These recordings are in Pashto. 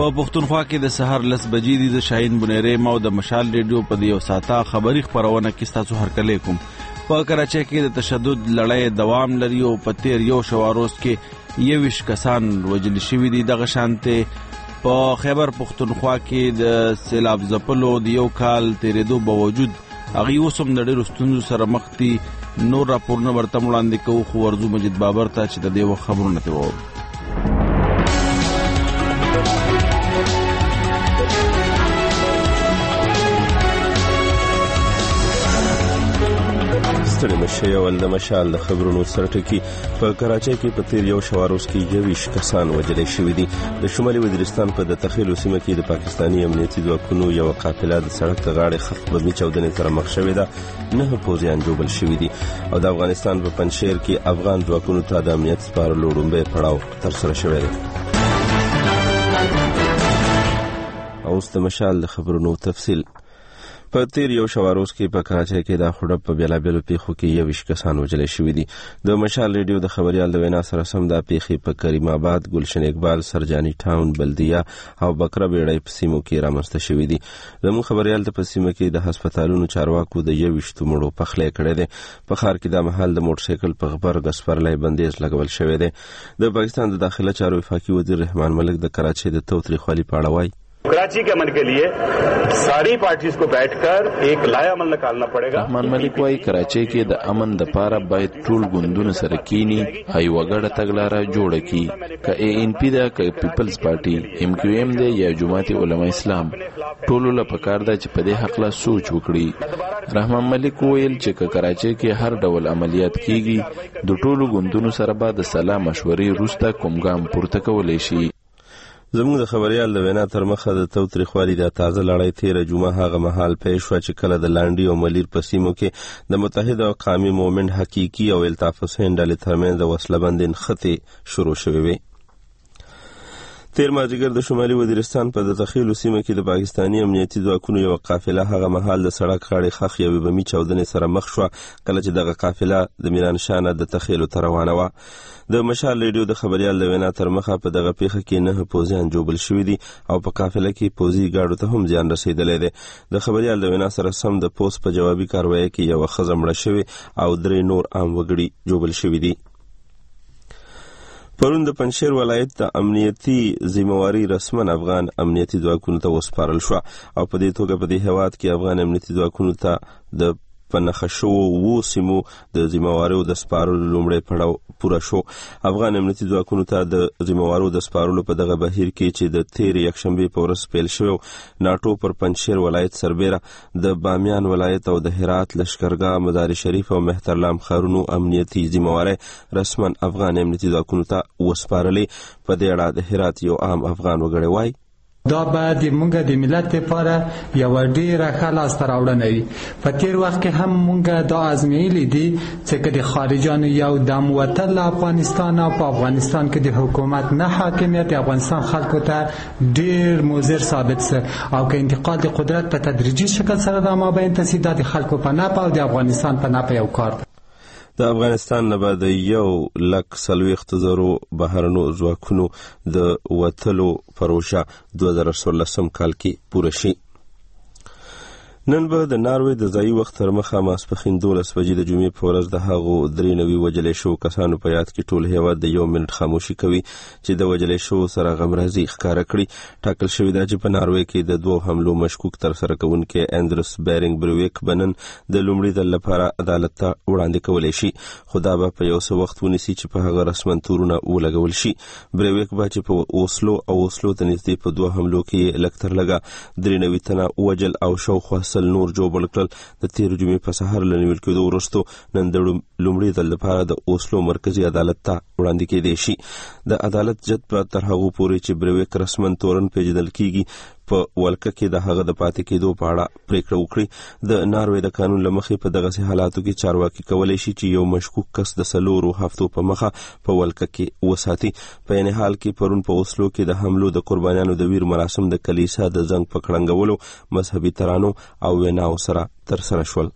په پښتونخوا کې د سحر 10 بجې د شاهین بنيري مو د مشال ریډیو په دیو ساته خبري خبرونه کې تاسو هرکلی کوم. په کراچۍ کې د تشدد لړۍ دوام لري او په تیر یو شواروز کې 21 کسان وژل شوي دي. دغه شانته په خیبر پښتونخوا کې د سیلاب ځپلو د یو کال تیرېدو باوجود هغه اوسم د ډېرو ستونزو سره مخ دي. نور راپورونه ورته وړاندې کوو خو ورځو مجید بابر ته چې د دې خبرونه ته وو. ستړي مشه ول د مشال د خبرونو سرټکی په کراچۍ کې په تیر یو شواروز کې 21 کسان وژل شوي دي. د شمالي وزیرستان په د تخیلو سیمه کې د پاکستاني امنیتي ځواکونو یو قافله د سړک د غاړې خخ بمي چاودنې سره مخ شوې ده. 9 پوځیان جوړل شوي دي او د افغانستان په پنجشیر کې افغان ځواکونو ته د امنیت سپارلو لومړی پړاو ترسره شوی دی. اوس د مشال د خبرونو تفصیل. په تیر یو شواروز کې په کراچۍ کې د خړب په بیلابلو پیښو کې 21 کسان وژل شوي دي. د مشال ریډیو د خبريال د وینا سره سم د پیښې په کریم آباد، ګلشن اقبال، سرجانی ټاون، بلدیه او بکره بیړۍ په سیمو کې رامنځته شوي دي. زموږ خبريال د په سیمه کې د هسپتالونو چارواکو د 21 مړو پخلی کړی دی. په ښار کې د محل د موټرسایکل په غبر غسپرلای بندیز لګول شوی دی. د پاکستان د داخله چارو وفاقي وزیر رحمان ملک د کراچۍ د توتریخوالي په اړه وایي कराची के अमन के लिए सारी पार्टीज को बैठकर एक लाया अमल निकालना पड़ेगा. رحمان ملک وايي کراچۍ کې د امن د پاره باید ټول ګوندونه سره کینی هي وګړه تګلاره جوړه کی ک ای ان پی دا ک پیپلز پارټي ام کیو ایم دی یا جماعت علماء اسلام ټول له پکار دا چې په دې حق لا سوچ وکړي. رحمان ملک ویل چې کراچۍ کې هر ډول عملیات کیږي د ټولو ګوندونو سره به د سلام مشورې وروسته کوم ګام پورته کولای شي. زموږ د خبريال د وینا تر مخه د توتریخوالي د تازه لړۍ تیر جمعه هغه مهال پیښ شو چې کله د لانډي او ملیر په سیمو کې د متحده قومي مومنت حقيقي او الطاف حسین ډلې ترمنځ د وسلهبندۍ خطي شروع شوې وي. تیر مازیګر د شمالي وزیرستان په د تخیلو سیمه کې د پاکستاني امنیتي ځواکونو یو قافله هغه مهال د سړک غاړې خخ یوې بمي چاودنې سره مخ شو کله چې دغه قافله د میرانشانه د تخیلو ته روانه وه. د مشال ریډیو د خبريال د وینا تر مخه په دغه پیښه کې 9 پوځیان جوړل شوي دي او په قافله کې پوځي ګاډو ته هم زیان رسیدلی دی. د خبريال د وینا سره سم د پوس په جوابي کاروایی کې یو ښځه مړه شوې او 3 نور عام وګړي جوړل شوي دي. پرون د پنجشیر ولایت د امنیتي ذمہواری رسمن افغان امنیتي ځواکونو ته وسپارل شو او په دې توګه په دې هیواد کې افغان امنیتي ځواکونو ته د پنخښو وو سیمو د ذمہوارو د سپارلو لومړی پړاو پوره شو. افغان امنیتي ځواکونو ته د ذمہوارو د سپارلو په دغه بهیر کې چې د تیر یکشنبه په ورځ پیل شو ناټو پر پنجشیر ولایت سربېره د بامیان ولایت او د هرات لشکرګاه مزار شریف او مهترلام ښارونو امنیتي ذمہواری رسمن افغان امنیتي ځواکونو ته وسپارلې. په دې اړه د هرات یو عام افغان وګړی وایي دا به د مونږ د ملت لپاره یو ډیره ښه لاسته راوړنه وي. په تیر وخت کې هم مونږ دا ازمایلي دي چې د خارجانو یو دم وتل افغانستان او په افغانستان کې د حکومت نه حاکمیت افغانستان خلکو ته ډیر مضر ثابت سه او که انتقال د قدرت په تدریجي شکل سره د مابین تسهیل د خلکو په نفع او د افغانستان په نفع یو کار. د افغانستان نه بعد 1,40,000 بهرنو ځواکونو د وتلو پروژه 2016 کال کې پوره شي. نن به د ناروې د ځایي وخت تر مخه ماسپښین 12 بجې د جمعې په ورځ د هغو 3 نوي وژل شوو کسانو په یاد کې ټول هیواد د 1 منټ خاموشي کوي چې د وژل شوو سره غمرازي ښکاره کړي. ټاکل شوی دا چې په ناروې کې د 2 حملو مشکوک ترسره کوونکي اندرس بیرینګ بریویک بنن د لومړي ځل لپاره عدالت ته وړاندې کولی شي خو دا به په یو څه وخت ونیسي چې په هغه رسمن تورونه ولګول شي. بریویک به چې په اوسلو ته نږدې په 2 حملو کې لږ تر لږه 93 تنه وژل او شاوخوا نور جوړ کړل. د تیر جمعې په سحر له نیول کېدو وروسته نن د لومړي ځل لپاره د اوسلو مرکزی عدالت ته وړاندې کېدی شي. د عدالت جد به تر هغو پورې چې بریویک رسمن تورن پیژندل کیږي په ولکه کې د هغه د پاتې کېدو په اړه پریکړه وکړي. د ناروې د قانون له مخې په دغه حالاتو کې چارواکي کولی شي چې یو مشکوک کس د 4 هفتو په مخه په ولکه کې وساتي. په عین حال کې پرون په اوسلو کې د حملو د قربانیانو د ویر مراسم د کلیسا د زنګ په کړنګولو مذهبي ترانو او ویناو سره ترسره شول.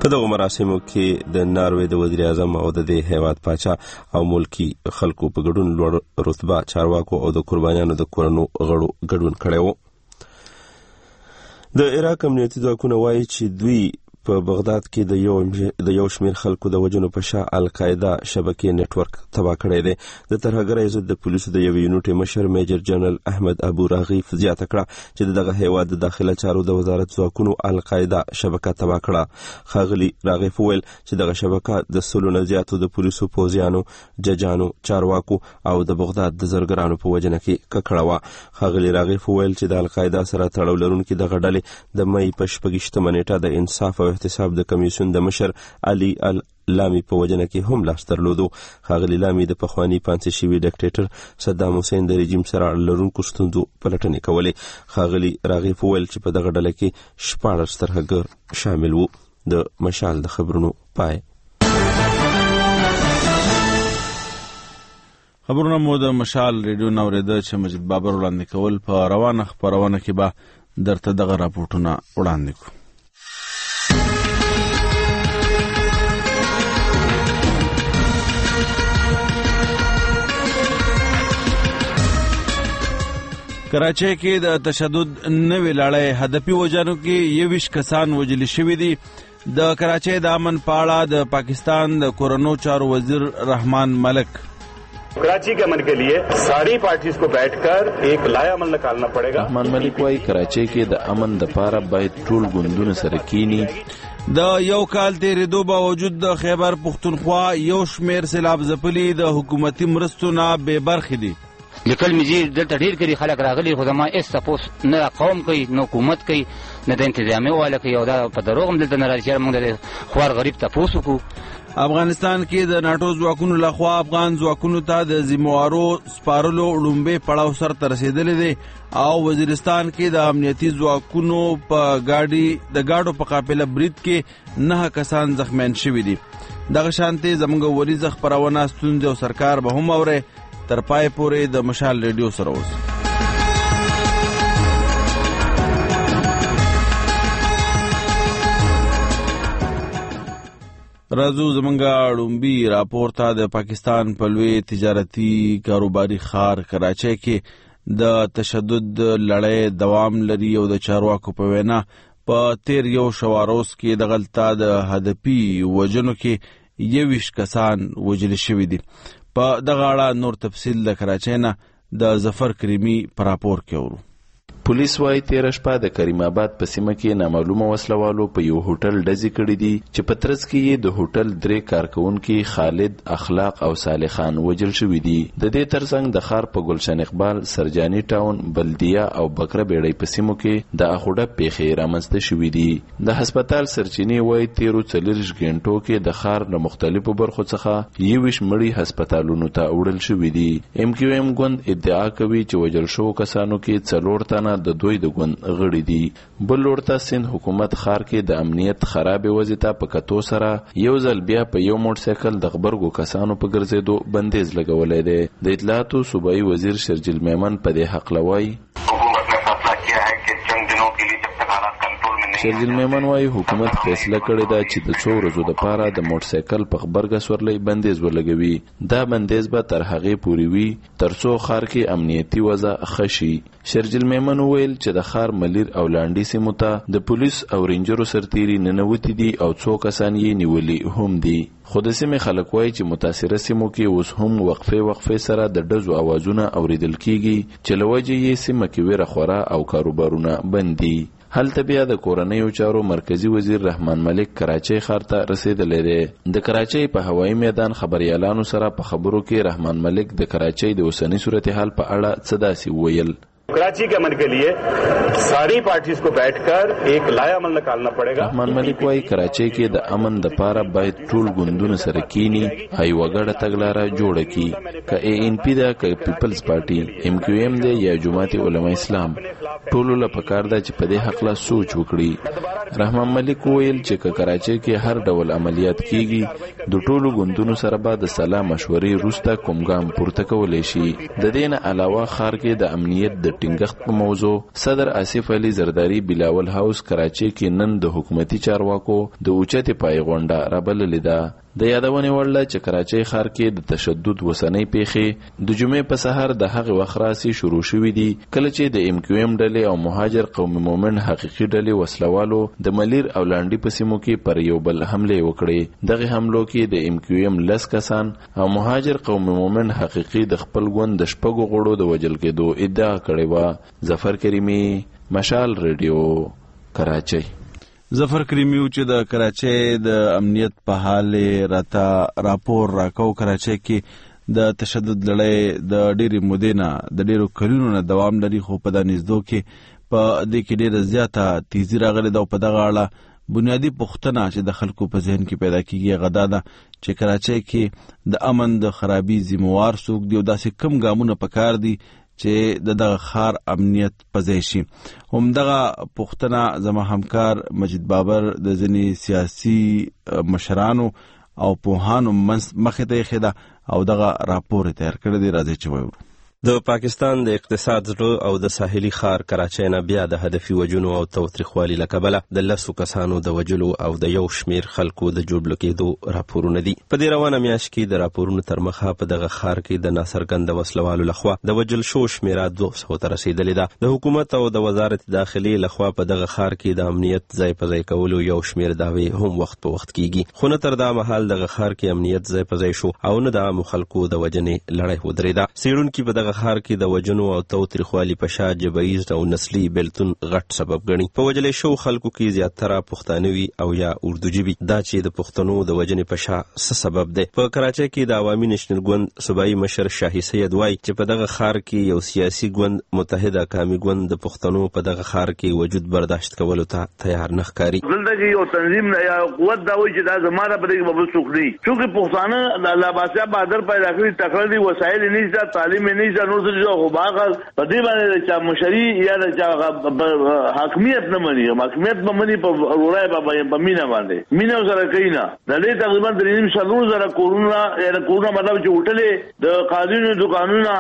په دغه مراسمو کې د ناروې د وزیر اعظم او د هیواد پاچا او ملکی خلکو په ګډون لوړ رتبه چارواکو او د قربانیانو د کورنو غړو ګډون کړی و. د عراق امنیتي ځواکونه وایي چې دوی په بغداد کې د یو شمیر خلکو د وژنو په شا القاعده شبکې نتورک تباه کړی دی. د ترهګرۍ ضد د پولیسو د یوې یونټ مشر میجر جنرال احمد ابو راغیف زیاته کړه چې دغه هیواد د داخله چارو د وزارت ځواکونو القاعده شبکه تباه کړه. ښاغلي راغیف وویل چې دغه شبکه د 100 نه زیاتو د پولیسو پوځیانو، ججانو، چارواکو او د بغداد د زرګرانو په وژنه کې ککړه وه. ښاغلي راغیف وویل چې د القاعده سره تړاو لرونکي دغه ډلې د مئی په 26 نیټه د انصاف او احتساب د کمیسیون د مشر علي لامی په وجنه کې هم لاس درلودو. ښاغلي لامی د پخواني پانسي شوي ډکټیټر صدام حسین د رژیم سره لرونکو ستونزو پلټنې کولې. ښاغلي راغیف وویل چې په دغه ډله کې 14 ترهګر شامل وو. د مشال د خبرونو پای. خبرونه مو د مشال ریډیو نوریده چې مجید بابر وړاندې کول. په روانه خبرونه کې به درته دغه راپورټونه وړاندې کړو. کراچۍ کې د تشدد نوې لړۍ هدفي وژنو کې 21 کسان وژل شوي دي. د کراچۍ د امن په اړه د پاکستان د کورنو چارو وزیر رحمان ملک کراچی کے امن کے لیے ساری پارٹیز کو بیٹھ کر ایک لایا عمل نکالنا پڑے گا. رحمان ملک وايي کراچۍ کې د امن د پاره باید ټول ګوندونه سره کینی. د یو کال تیریدو باوجود د خیبر پختونخوا یو شمیر سیلاب ځپلي د حکومتي مرستو نه بې برخې دي. لیکل مزید دلته ډیر کړي خلک راغلي خو زما اس سپوس نه قوم کوي نه حکومت کوي نه د انتظامی والا کوي او دا په دروغ هم دلته نه راځي. موږ د خوار غریب تاسو کو افغانستان کې د ناټو ځواکونو لخوا افغان ځواکونو ته د ذمہوارو سپارلو لومبه پړاو سر ته رسیدلې دي او وزیرستان کې د امنیتي ځواکونو په گاډو په قافله برید کې 9 کسان زخمیان شوي دي. دغه شانتي زموږ وریځ خبرونه ستونزې او سرکار به هم اوره. تر پای پورې د مشال ریډیو سره اوسئ. راځو زمونږ لومبي راپور ته. د پاکستان په لوی تجارتي کاروباري ښار کراچۍ کې د تشدد لړۍ دوام لري او د چارواکو په وینا په تیر یو شواروز کې د غلطه د هدفي وژنو کې 21 کسان وژل شوي دي. په دغه اړه نور تفصیل د کراچۍ نه د ظفر کریمي په راپور کې اورو. پولیس وايي تیر شپه د کریم آباد په سیمه کې نامعلومه وسلوالو په یو هوټل ډزې کړې دي چې په ترڅ کې یې د هوټل 3 کارکونکي خالد، اخلاق او صالح خان وژل شوي دي. د دې ترڅنګ د ښار په گلشن اقبال، سرجاني ټاون، بلدیه او بکره بیړۍ په سیمو کې د اخوډه پیښې رامنځته شوي دي. د هسپتال سرچینې وايي تیرو 40 غنټو کې د ښار له مختلفو برخو څخه 21 مړي هسپتالونو ته وړل شوي دي. MQM ګوند ادعا کوي چې وژل شوو کسانو کې 4 تنه د دوی د ګوند غړي دي. بل لورته سند حکومت ښار کې د امنیت خراب وضعیت ته په کتو سره یو ځل بیا په یو موټر سایکل د خبرګو کسانو په ګرځېدو بندیز لګولې ده. د اطلاعاتو صوبایي وزیر شرجیل میمن په دې حق لوي. شرجیل میمن وايي حکومت فیصله کړې ده چې د 2 ورځو لپاره د موټر سایکل په خبرګه سورلۍ بندیز ولګوي. دا بندیز به تر هغه پورې وي ترڅو ښار کې امنیتي وضع ښه شي. شرجیل میمن ویل چې د ښار ملیر او لاندې سیمو ته د پولیس او رینجرو سرتیري ننوتي دي او 2 کسان یې نیولي هم دي. خو د سیمې خلک وایي چې متاثره سیمو کې اوس هم وقفه سره د ډزو اوازونه اوریدل کیږي چې لوجه یې سیمه کې ویره خورا او کاروبارونه بند دي. هلته بیا د کورنیو چارو مرکزی وزیر رحمان ملک کراچۍ ښار ته رسیدلی دی. د کراچۍ په هوایي میدان خبريالانو سره په خبرو کې رحمان ملک د کراچۍ د اوسنی صورتحال په اړه څه داسې وویل. کراچی کے امن کے لیے ساری پارٹیز کو بیٹھ کر ایک لایا عمل نکالنا پڑے گا. رحمان ملک وايي کراچۍ کې د امن د پاره باید ټول ګوندونه سره کینی هي وګړه تګلاره جوړه کی ک ANP دا ک پیپلز پارټي MQM دی یا جماعت علماء اسلام ټول له پکار دا چې په دې حق لا سوچ وکړي. رحمان ملک ویل چې ک کراچۍ کې هر ډول عملیات کیږي د ټولو ګوندونو سره به د سلام مشورې روسته کوم ګام پورته کولای شي. د دې نه علاوه ښار کې د امنیت د ټینګښت په موضوع صدر آصف علي زرداری بلاول هاوس کراچي کې نن د حکومتي چارواکو د اوچتې پای غونډه رابللې ده. د یادونې وړ ده چې کراچۍ ښار کې د تشدد وسنۍ پیښې د جمعې په سحر د هغې وخت راسې شروع شوي دي کله چې د MQM ډلې او مهاجر قومي مومند حقیقي ډلې وسلوالو د ملیر او لانډي په سیمو کې پر یو بل حملې وکړې. دغه حملو کې د MQM 10 کسان او مهاجر قومي مومند حقیقي د خپل ګوند د 6 غړو د وژل کېدو ادعا کړې وه. ظفر کریمي، مشال ریډیو، کراچۍ. ظفر کریمی چې د کراچۍ د امنیت په حال راته راپور راکو. کراچۍ کې د تشدد لړۍ د ډېرې مودې نه د ډېرو کلونو نه دوام لري، خو په دا نږدو کې په دې کې ډېره زیاته تیزی راغلې ده او په دغه اړه بنیادي پوښتنه چې د خلکو په ذهن کې پیدا کېږي هغه دا ده چې کراچۍ کې د امن د خرابي ذمہوار څوک دي او داسې کم ګامونه پکار دي چې دغه ښار امنیت پځای شي. همدغه پوښتنه زما همکار مجید بابر د ځینې سیاسي مشرانو او پوهانو مخې ته ایښې ده او دغه راپور یې تیار کړی دی. راځئ چې وایو. د پاکستان د اقتصاد زړه او د ساحلي ښار کراچۍ نه بیا د هدفي وژنو او تاوتریخوالي له کبله د 10 کسانو د وژلو او د یو شمېر خلکو د جوړ کېدو راپورونه دي. په دې روانه میاشت کې د راپورونو تر مخه په دغه ښار کې د ناڅرګنده وسلوالو لخوا د وژل شو شمېره 200 ته رسېدلې ده. د حکومت او د وزارت داخلي لخوا په دغه ښار کې د امنیت ځای په ځای کولو یو شمېر دعوې هم وخت په وخت کېږي، خو نه تر دا مهال دغه ښار کې امنیت ځای په ځای شو او نه د عامو خلکو د وژنې لړۍ ودرېده. څېړونکي په دغه ښار کې د وژنو او تاوتریخوالي په شا جبهیز او نسلي بیلتون غټ سبب ګڼي. په وژل شوو خلکو کې زیاتره پښتانه وي او یا اردو ژبي. دا چې د پښتنو د وژنې په شا څه سبب دی؟ په کراچۍ کې د عوامي نېشنل ګوند صوبایي مشر شاهي سید وایي چې په دغه ښار کې یو سیاسي ګوند متحده قومي ګوند د پښتنو په دغه ښار کې وجود برداشت کولو ته تیار نه ښکاري. دلته کې یو تنظیم یا قوت دا وایي چې دا زماره په دې بابل څوک دی، چې پښتانه د الله بادشاہ بهادر پیدا کړی تکړه دي، وسایل نشته، تعلیم نشته، نور څه خو باغ په دې باندې چې مشري یا د حاکمیت نه مني، حاکمیت به مني په وړای په مینا باندې مینا سره کینا د دې تقریبا 3.4 کرونا مطلب چې وټلې د قانوني دکانونه،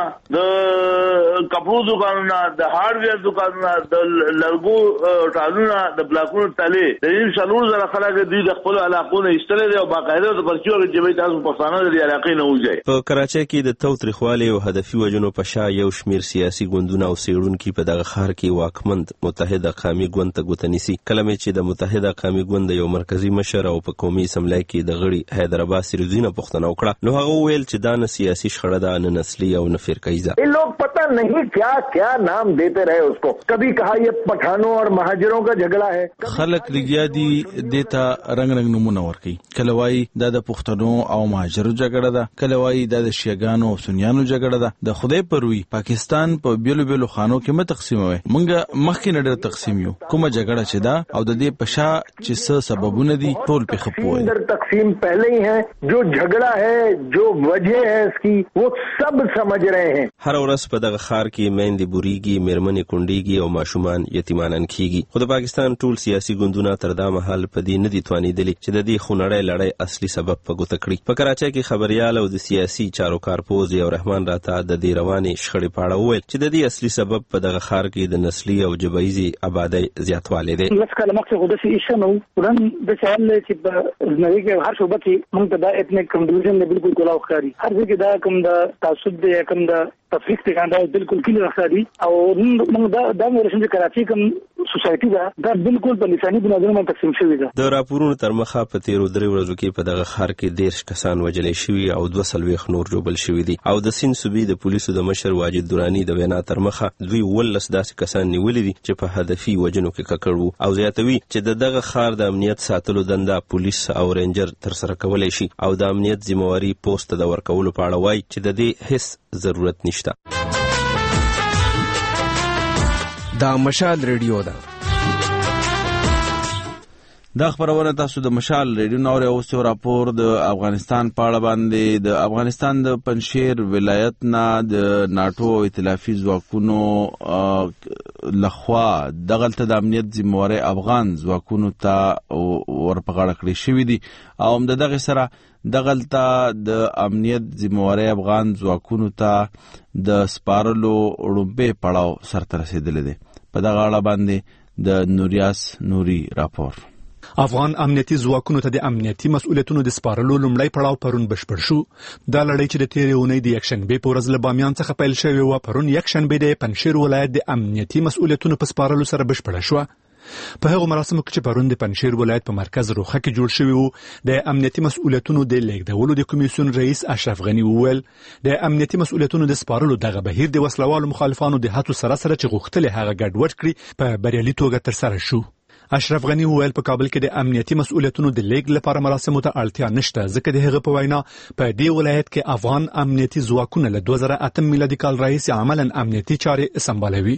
د کپړو دکانونه، د هارډویر دکانونه، د لرګو ټالونه، د بلاکونو تلې 3.4 خلک دوی د خپل علاقونو ایستلې او باقاعده د پرچیو کې به تاسو پښتانه د علاقې نه وځي. په کراچۍ کې د تاوتریخوالي او هدفي وژنو په شا یو شمېر سیاسي ګوندونه او څېړونکي په دغه ښار کې واکمند متحده قومي ګوند ته ګوته نیسي. کله مې چې د متحده قومي ګوند یو مرکزي مشر او په قومي اسمبلی کې د غړي حیدرآباد سیروزي نه پوښتنه وکړه، نو هغه وویل چې دا نه سیاسي شخړه ده، نه نسلي او نه فرقهیزه. یہ لوگ پتہ نہیں کیا کیا نام دیتے رہے اس کو. کبھی کہا یہ پٹھانوں اور مہاجروں کا جھگڑا ہے، خلک لګیا دي دیتا رنگ رنگ نمونه ورکي. کله وایي دا د پښتنو او مهاجرو جګړه ده، کله وایي دا د شیعاګانو او سنیانو جګړه ده. د خدای پروي پاکستان په بیلو بیلو خانو کې متقسیموي. مونږه مخکې نه ډېر تقسیم یو، کومه جګړه چې ده او د دې په شا چې څه سببونه دي ټول په خپوي. تقسیم پہلے ہی ہے، جو جھگڑا ہے، جو وجہ ہے اس کی، وہ سب سمجھ رہے ہیں. هر ورځ په دغه ښار کې میندې بوریږي، میرمنې کونډېږي او ماشومان یتیمانان کیږي. خو د پاکستان ټول سیاسي ګوندونه تر دا مهال په دې نه دي توانېدلي چې د دې خونړۍ لړۍ اصلي سبب په ګوته کړي. په کراچۍ کې خبريال او د سیاسي چارو کارپوز یو رحمان راته د دې روانې شخړې په اړه وویل چې د دې اصلي سبب په دغه ښار کې د نسلي او جبهیزي آبادۍ زیاتوالی دی. لکه مخکې خو داسې ایسه نه و، نن داسې حال دی چې په ژوندۍ کې هر شعبه کې موږ ته دا ایتنیک کنډیوژن دی بالکل کولاو ښکاري. هر ځای کې دا کوم د تعصب دی یا کوم د تفریق دی دا بالکل کلی ښکاري. او موږ دا ویل چې کراچۍ کوم سوسایټي ده دا بالکل په لساني بنیادونو باندې تقسیم شوې ده. د راپورونو تر مخه په تیرو 3 ورځو کې په دغه ښار کې 13 کسان وژل شوي او 240 نور ژوبل شوي دي. او د سین صوبې د پولیسو د مشر واجد دوراني د وینا تر مخه دوی 19 داسې کسان نیولي دي چې په هدفي وژنو کې ککړ وو او زیاتوي چې دغه ښار د امنیت ساتلو دنده پولیس او رینجر تر سره کولای شي او د امنیت ذمہواری پوسټ د ورکولو په اړه وایي چې د دې هیڅ ضرورت نشته. دا مشال ریډیو ده. دا خبرونه تاسو د مشال ریډیو نور اوس یو راپور د افغانستان په اړه باندې. د افغانستان د پنشیر ولایت نه د ناتو او ائتلافي ځواکونو لخوا دغلته د امنیت ذمہواری افغان ځواکونو ته ورپغاړه کړې شوې دي او دغه سره دغلته د امنیت ذمہواری افغان ځواکونو ته د سپارلو وړومبه پړاو سرته رسیدلې دي. په دغه اړه باندې د نوریاس نوري راپور. افغان امنیتي ځواکونو ته د امنیتي مسؤلیتونو د سپارلو لومړی پړاو پرون بشپړ شو. دا لړۍ چې د تیرې اونۍ د یکشنبې په ورځ له بامیان څخه پیل شوې وه، پرون یکشنبې د پنجشیر ولایت د امنیتي مسؤلیتونو په سپارلو سره بشپړه شوه. په هغو مراسمو کې چې پرون د پنجشیر ولایت په مرکز روخه کې جوړ شوی وو، د امنیتي مسؤلیتونو د لیږدولو د کمیسیون رئیس اشرف غنی وویل د امنیتي مسؤلیتونو د سپارلو دغه بهیر د وسلوالو مخالفانو د هڅو سره چې غوښتل هغه ګډوډ کړي په بریالي توګه ترسره شو. اشرف غنی وویل په کابل کې د امنیتي مسؤلیتونو د لیږد لپاره مراسمو ته اړتیا نشته، ځکه د هغه په وینا په دې ولایت کې افغان امنیتي ځواکونه له 2008 میلادي کال راهیسې عملاً امنیتي چارې سمبالوي.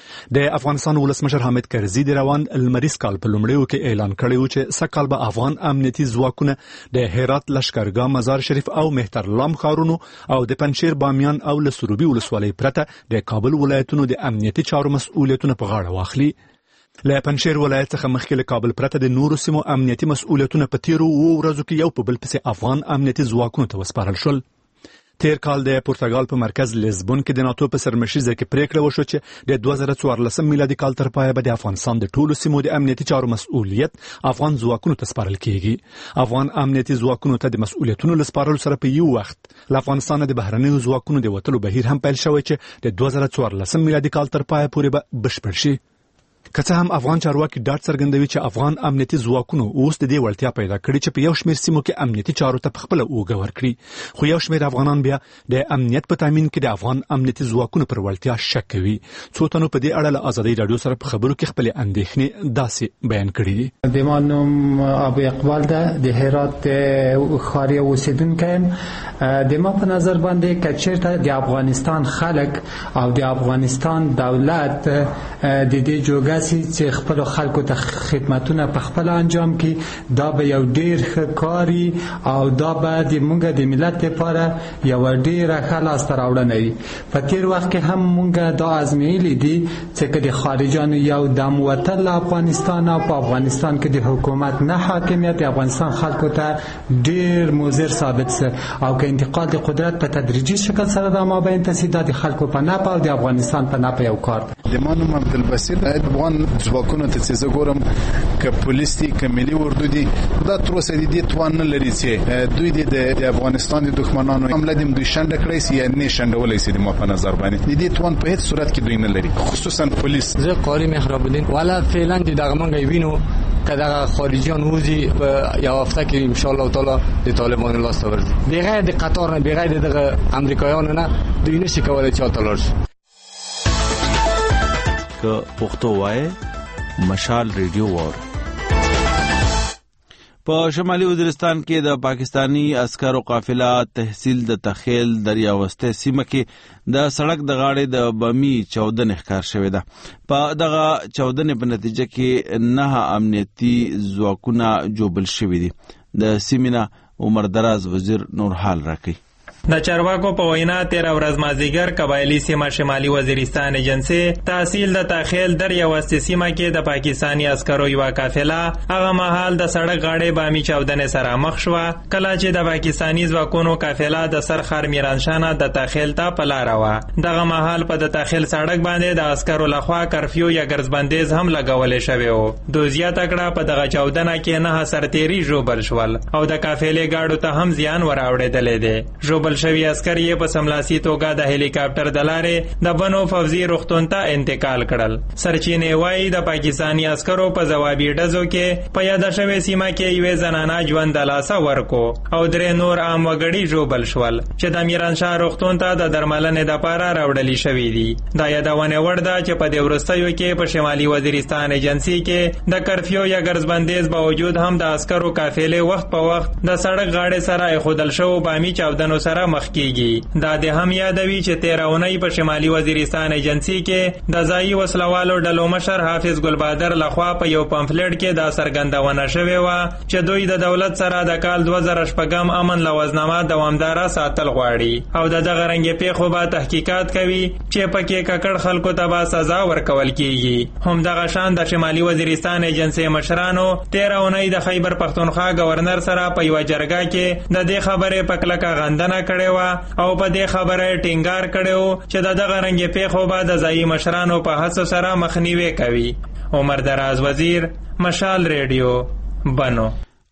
د افغانستان ولسمشر حامد کرزي د روان لمریز کال په لومړیو کې اعلان کړی و چې سږ کال به افغان امنیتي ځواکونه د هرات، لشکرګاه، مزار شریف او مهترلام ښارونو او د پنجشیر، بامیان او له سروبي ولسوالۍ پرته د کابل ولایتونو د امنیتي چارو مسؤلیتونه په غاړه واخلي. له پنجشیر ولایت څخه مخکې له کابل پرته د نورو سیمو امنیتي مسؤلیتونه په تیرو 2 ورځو کې یو په بل پسې افغان امنیتي ځواکونو ته وسپارل شول. تیر کال د پرتګال په مرکز لیزبون کې د ناتو په سرمشیزه کې پریکړه وشوه چې د 2014 میلادي کال تر پایه به د افغانستان د ټولو سیمو د امنیتي چارو مسؤلیت افغان ځواکونو ته سپارل کیږي. افغان امنیتي ځواکونو ته د مسؤلیتونو لسپارلو سره په یو وخت له افغانستان د بهرنیو ځواکونو د وتلو بهیر هم پیل شوی چې د 2014 میلادي کال تر پایه پورې به بشپړ شي. که څه هم افغان چارواکي ډاډ څرګندوي چې افغان امنیتي ځواکونو اوس د دې وړتیا پیدا کړې چې په یو شمېر سیمو کې امنیتي چارو ته خپله اوږه ورکړي، خو یو شمېر افغانان بیا د امنیت په تامین کې د افغان امنیتي ځواکونو پر وړتیا شک کوي. څو تنو په دې اړه له ازادۍ راډیو سره په خبرو کې خپلې اندېښنې داسې بیان کړي دي. د ما نوم ابو اقبال ده، د هرات ښاري اوسیدونکی یم. د ما په نظر باندې که چېرته د افغانستان خلک او د افغانستان دولت د دې جوګه چې خپل خلکو ته خدمتونه په خپل انجام کړي، دا به یو ډیر ښه کاری او دا به د مونږ د ملت لپاره یو ډیر ښه لاسته راوړنه وي. په تیر وخت کې هم مونږ دا ازمایلی دي چې د خارجانو یو دم وتل افغانستان او په افغانستان کې د حکومت نه حاکمیت د افغانستان خلکو ته ډیر مضر ثابت سه او که انتقال د قدرت په تدریجي شکل سره د مابین تسهیل د خلکو په نفع او د افغانستان په نفع یو کار دی. د ما نوم عبدالبصیر افغان ځواکونو ته چې زه ګورم که پولیس دي که ملي اردو دي، دا تر اوسه د دې توان نه لري چې دوی د افغانستان د دښمنانو حمله دې دوی شنډه کړی سي یا نه شنډولی سي. د ما په نظر باندې د دې توان په هیڅ صورت کې دوی نه لري، خصوصا پولیس. زه قاری مهراب الدین والا فعلا چې دغه مونږ وینو که دغه خارجیان وځي یو هفته کې ان شاء الله تعالی د طالبانو لاس ته ورځي، بغیر د قطار نه، بغیر دغه امریکایانو نه دوی نشي کولای چې اتلار شي. که پښتو وای مشال ریډیو وار. په شمالي وزیرستان کې د پاکستانی عسکرو قافله تحصیل د تخیل دریاوسته سیمه کې د سړک د غاړې د بمی چودنې ښکار شوې ده. په دغه چودنې په نتیجه کې 9 امنیتي ځواکونه جوبل شوي دي. د سیمینه عمر دراز وزیر نورحال راکړي. د چارواکو په وینا 13 ورځ مازدیګر قبایلی سیمه شمالي وزیرستان ایجنسی تحصیل د تاخیل در یوسته سیمه کې د پاکستانی عسکرو یو قافله هغه مهال د سړک غاړې بامي چودنې سره مخ شوه، کله چې د پاکستانی ځواکونو قافله د سرخر میرانشانه د تاخیل ته په لاره وه. دغه مهال په د تاخیل سړک باندې د عسکرو لخوا کرفیو یا ګرځبندیز هم لګولې شوی و. دوزیه تکړه په دغه چودنه کې 9 سرتیري ژوبل شول او د قافلې گاډو ته هم زیان وراوړېدلی دی. ژوبل شوي عسکر یې په سملاسي توګه د هلیکاپټر د لارې د بنو فوزي روغتون ته انتقال کړل. سرچینې وایي د پاکستانی عسکرو په ځوابي ډزو کې په یاده شوې سیمه کې یوې زنانه ژوند د لاسه ورکو او 3 نور عام وګړي ژوبل شول چې د میرانشاه روغتون ته د درملنې دپاره راوړلي شوي دي. دا یادونه وړ ده چې په دې وروستیو کې په شمالي وزیرستان ایجنسي کې د کرفیو یا ګرځبندیز باوجود هم د عسکرو قافلې وخت په وخت د سړک غاړې سره ایښودل شوو بامي چاودنو سره سره مخ کیږي. دا د هم یادوي چې 13 اونۍ په شمالي وزیرستان ایجنسی کې د ځایي وسلوالو ډلو مشر حافظ ګلبادر لخوا په یو پمفلټ کې دا څرګندونه شوې وه چې دوی د دولت سره د کال 2006 امن لوزنامه دوامداره ساتل غواړي او دغه رنګ پیښو به تحقیقات کوي چې پکې ککړ خلکو ته به سزا ورکول کیږي. هم دغه شان د شمالي وزیرستان ایجنسی مشرانو 13 اونۍ د خیبر پختونخوا گورنر سره په یو جرګه کې د دې خبرې په کلکه غندنه کړې وه او په دې خبره ټینګار کړو چې دغه رنګ پیښو به د ځایي مشرانو په هڅو سره مخنیوي کوي. عمر دراز وزیر، مشال ریډیو، بنو.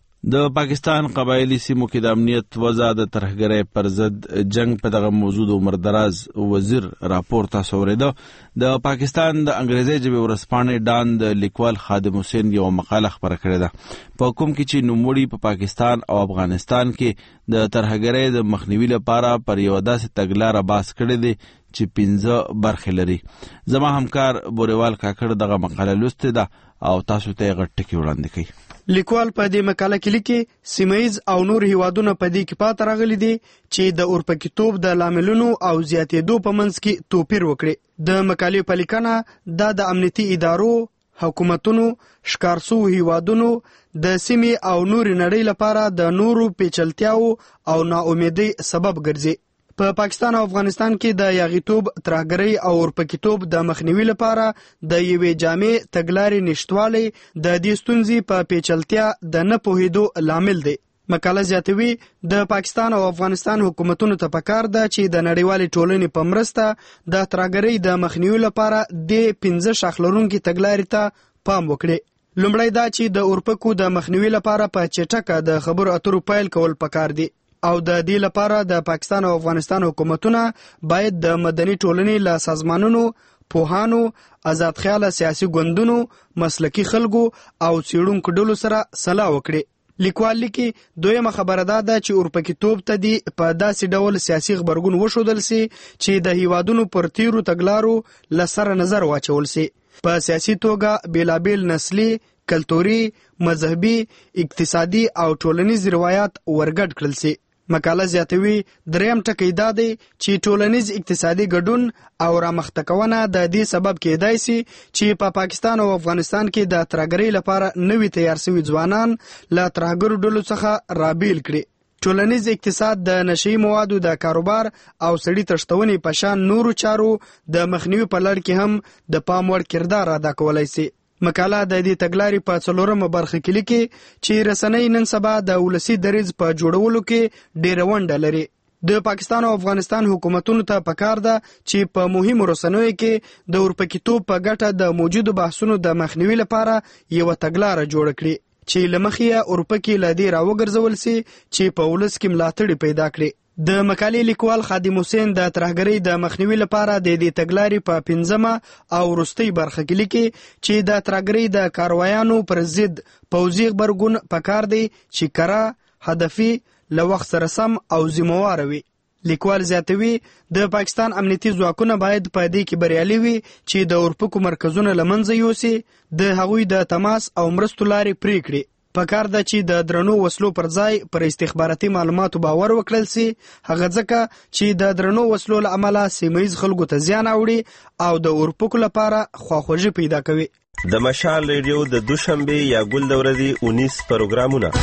د پاکستان قبایلی سیمو کې د امنیت وضع د ترهګرۍ پر ضد جنگ په دغه موضوع د عمر دراز وزیر راپور تاسو اوریدو. د پاکستان د انګریزي ژبې ورځپاڼې ډان د لیکوال خادم حسین یو مقاله خپره کړې ده په کوم کې چې نوموړي په پاکستان او افغانستان کې د ترهګرۍ د مخنیوي لپاره پر یو داسې تګلاره باس کړې ده چې 15 برخې لري. زما همکار بوریوال کاکړ دغه مقاله لوستې ده او تاسو ته غټ ټکی وړاندې کوي. لیکوال په دې مقاله کې لیکي سیمایز او نور هیوادونه په دې کې پات راغلي دي چې د اورپکیتوب د لاملونو او زیاتېدو په منځ کې توپیر وکړي. د مقالې په لیکنه دا د امنیتي ادارو، حکومتونو، ښکارسو هیوادونو د سیمې او نور نړۍ لپاره د نورو پیچلتیاو او ناامیدۍ سبب ګرځي. په پاکستان او افغانستان کې د یاغیتوب، ترهګرۍ او اورپکیتوب د مخنیوي لپاره د یوې جامع تګلارې نشټوالی د دې ستونزې په پیچلتیا د نه پوهېدو لامل دی. مقاله زیاتوي د پاکستان او افغانستان حکومتونو ته پکار ده چې د نړیوالې ټولنې په مرسته د ترهګرۍ د مخنیوي لپاره د 15 شاخ لرونکي تګلارې ته پام وکړي. لومړی دا چې د اورپکو د مخنیوي لپاره په چټکه د خبرو اترو پیل کول پکار دي او د دې لپاره د پاکستان او افغانستان حکومتونه باید د مدني ټولنې له سازمانونو، پوهانو، آزاد خیاله سیاسي ګوندونو، مسلکي خلکو او څېړونکو ډلو سره سلا وکړي. لیکوال لیکي دویمه خبره دا ده چې اورپکیتوب ته دی په داسې ډول سیاسي غبرګون وښودل سي چې د هیوادونو پر تیرو تګلارو له سره نظر واچول سي. په سیاسي توګه بیلابیل نسلي، کلتوري، مذهبي، اقتصادي او ټولنیز روایات ورګډ کړل سي. مقاله زیاتوي دریم ټکی دا دی چې ټولنیز اقتصادي ګډون او رامخته کونه د دې سبب کېدای سي چې په پاکستان او افغانستان کې د ترهګرۍ لپاره نوي تیار شوي ځوانان له ترهګرو ډلو څخه رابیل کړي. ټولنیز اقتصاد د نشي موادو د کاروبار او سړي تښتونې په شان نورو چارو د مخنیوي په لړ کې هم د پام وړ کردار ادا کولای سي. مقاله د دې تګلارې په 4مه برخه کې لیکي چې رسنۍ نن سبا د ولسي دریځ په جوړولو کې ډېره ونډه لري. د پاکستان او افغانستان حکومتونو ته پکار ده چې په مهمو رسنیو کې د اورپکیتوب په ګټه د موجودو بحثونو د مخنیوي لپاره یو تګلاره جوړ کړي چې لمخې اورپکی له دې راوګرځول سي چې په ولس کې ملاتړ پیدا کړي. د مقالې لیکوال خادم حسین د ترهګرۍ د مخنیوي لپاره د دې تګلارې په 15مه او وروستۍ برخه کې لیکي چې د ترهګرۍ د کاروایانو پر ضد پوځي غبرګون پکار دی چې کره، هدفي، له وخت سره سم او ذمہوار وي. لیکوال زیاتوي د پاکستان امنیتي ځواکونه باید په دې کې بریالي وي چې د اورپکو مرکزونه له منځه یوسي، د هغوی د تماس او مرستو لارې پرې کړي. پکار ده چې د درنو وسلو پر ځای پر استخباراتي معلوماتو باور وکړل سي، هغه ځکه چې د درنو وسلو له امله سیمه‌ییز خلکو ته زیان اوړي او د اورپکو لپاره خواخوږي پیدا کوي. د مشال ریډیو د دوشنبه یا ګل د ورځې 19 پروګرامونه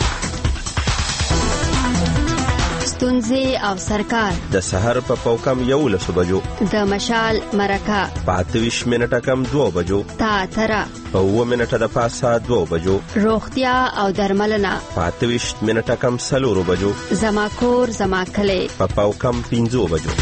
ستونزې او سرکار د سحر په پوکم 11 بجو، د مشال مرکه په 28 منټه کم 2 بجو، تا ترا په 9 منټه د پاسه 2 بجو، روغتیا او درملنه په 28 منټه کم 4 بجو، زما کور زما کلی په پوکم 15 بجو.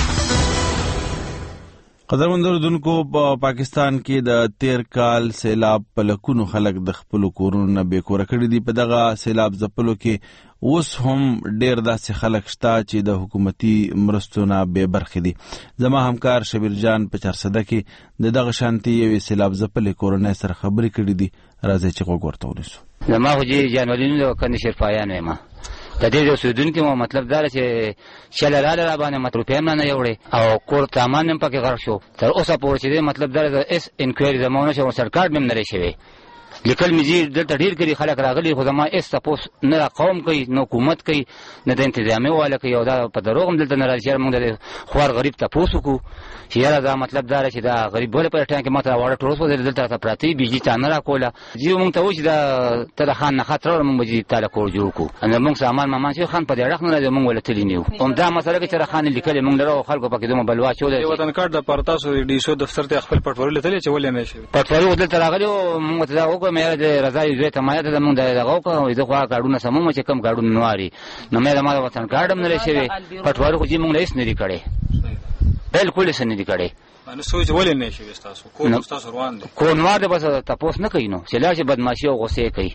قدرمن اوردونکو په پاکستان کې د 13 کال سیلاب په لکونو خلک د خپل کورونو نه بې کوره کړي دي. په دغه سیلاب ځپلو کې اوس هم ډېر داسې خلک شته چې د حکومتي مرستو نه بې برخې دي. زما همکار شبیر جان په چارسده کې د دغه شانتي یوې سیلاب ځپلې کورنۍ سره خبرې کړي دي. راځئ چې غوږ ورته ونیسو. زما خو جانولینو د کندې شرپایان وایم د دې اوسېدونکي مو مطلب دا چې شل را باندې متروپې هم نه یوړې او کور سامان هم پکې غرق شو. تر اوسه پورې چې مطلب دا د اس انکوایري زمونه شو سرکار هم نه شوی لیکل مې دلته ډېر کړي خلک راغلي خو زما هېڅ تپوس نه قوم کوي نه حکومت کوي نه د انتظامیه والا کوي او دا په دروغ هم دلته نه راځي چې موږ د خوار غریب تپوس وکړو چې یاره دا مطلب دا چې دا غریب ولې په ټایم کې ماته واړه ټول وسو دلته ته پراته بجلی تا نه راکوله جی موږ ته وایي چې دا ته د خان نه خاطر موږ به تاله کور جوړ کړو ان موږ سامان مامان چې خان په دې اړخ نه راځي موږ ولې تللی نه هم دا مسله کې چې خان لیکل موږ لرو خلکو پکې دومره بلوا چولې وطن کارت د پرتاسو ډي سو دفتر ته خپل پټوړل تللی چې ولې نه شي پټوړل دلته راغلی موږ ته دا وکړو مې د رضا یې ته ما ته موږ دغه وکړو زه خو کارډونه سموم چې کم کارډونه نواري نو مې د ما وطن کارت هم نه لشي پټوړل خو چې موږ هیڅ نه لري کړي بالکل هیڅ نه لري کړي نو سوچ ولې نه شي تاسو کو تاسو روان دي کو نوار د بس تاسو نه کوي نو چې لا چې بدمعشي او غصه کوي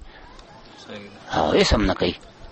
ها هیڅ هم نه کوي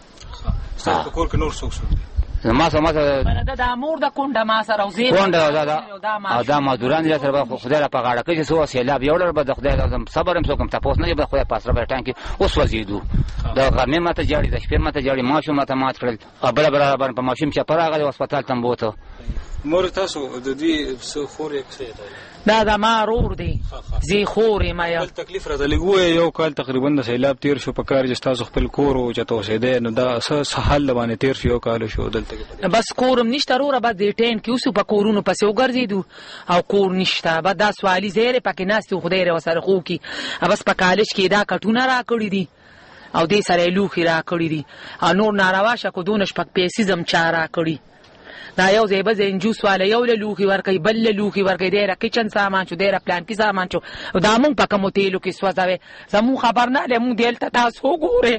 تاسو کور کې نور څوک ما سره د امور د کونډه ما سره وزي کونډه دا مادوران له سره خدای را پغاړه کوي چې سو سیلاب یو لر به خدای لازم صبر هم څوک تاسو نه به خدای پاسره به ټانکی اوس وزیدو دا غرمه ماته جاړي د شپې ماته جاړي ماشو ماته مات کړل ابل برابر په ماشوم چې پراغله هسپتال تم بوته مور تاسو د دې څو خور یک څه دا د ما رور دی زی خورې ما یو تکلیف راته لګوي یو کال تقریبا د سیلاب تیر شو په کار چې تاسو خپل کور او چته اوسېده نو دا سهال باندې تیر شو کال شو دلته بس کورم نشته روره بعد دې ټین کې اوس په کورونو پسې وګرځیدو او کور نشته بعد دا سوالي زیره پکې ناستو خدای ر وسره خو کی بس په کالج کې دا کټونه را کړی دي او دې سره لوخي را کړی دي او نور ناروا شکو دونش پک پیسې زم چارا کړی دا یو ځای به زنجوس والا یو له لوخي ورکې بل له لوخي ورکې ډېر کچن سامان چو ډېر پلان کې سامان چو دا مونږ په کوم تیلو کې سوځاوي زمو خبر نه لمو دلته تاسو ګوره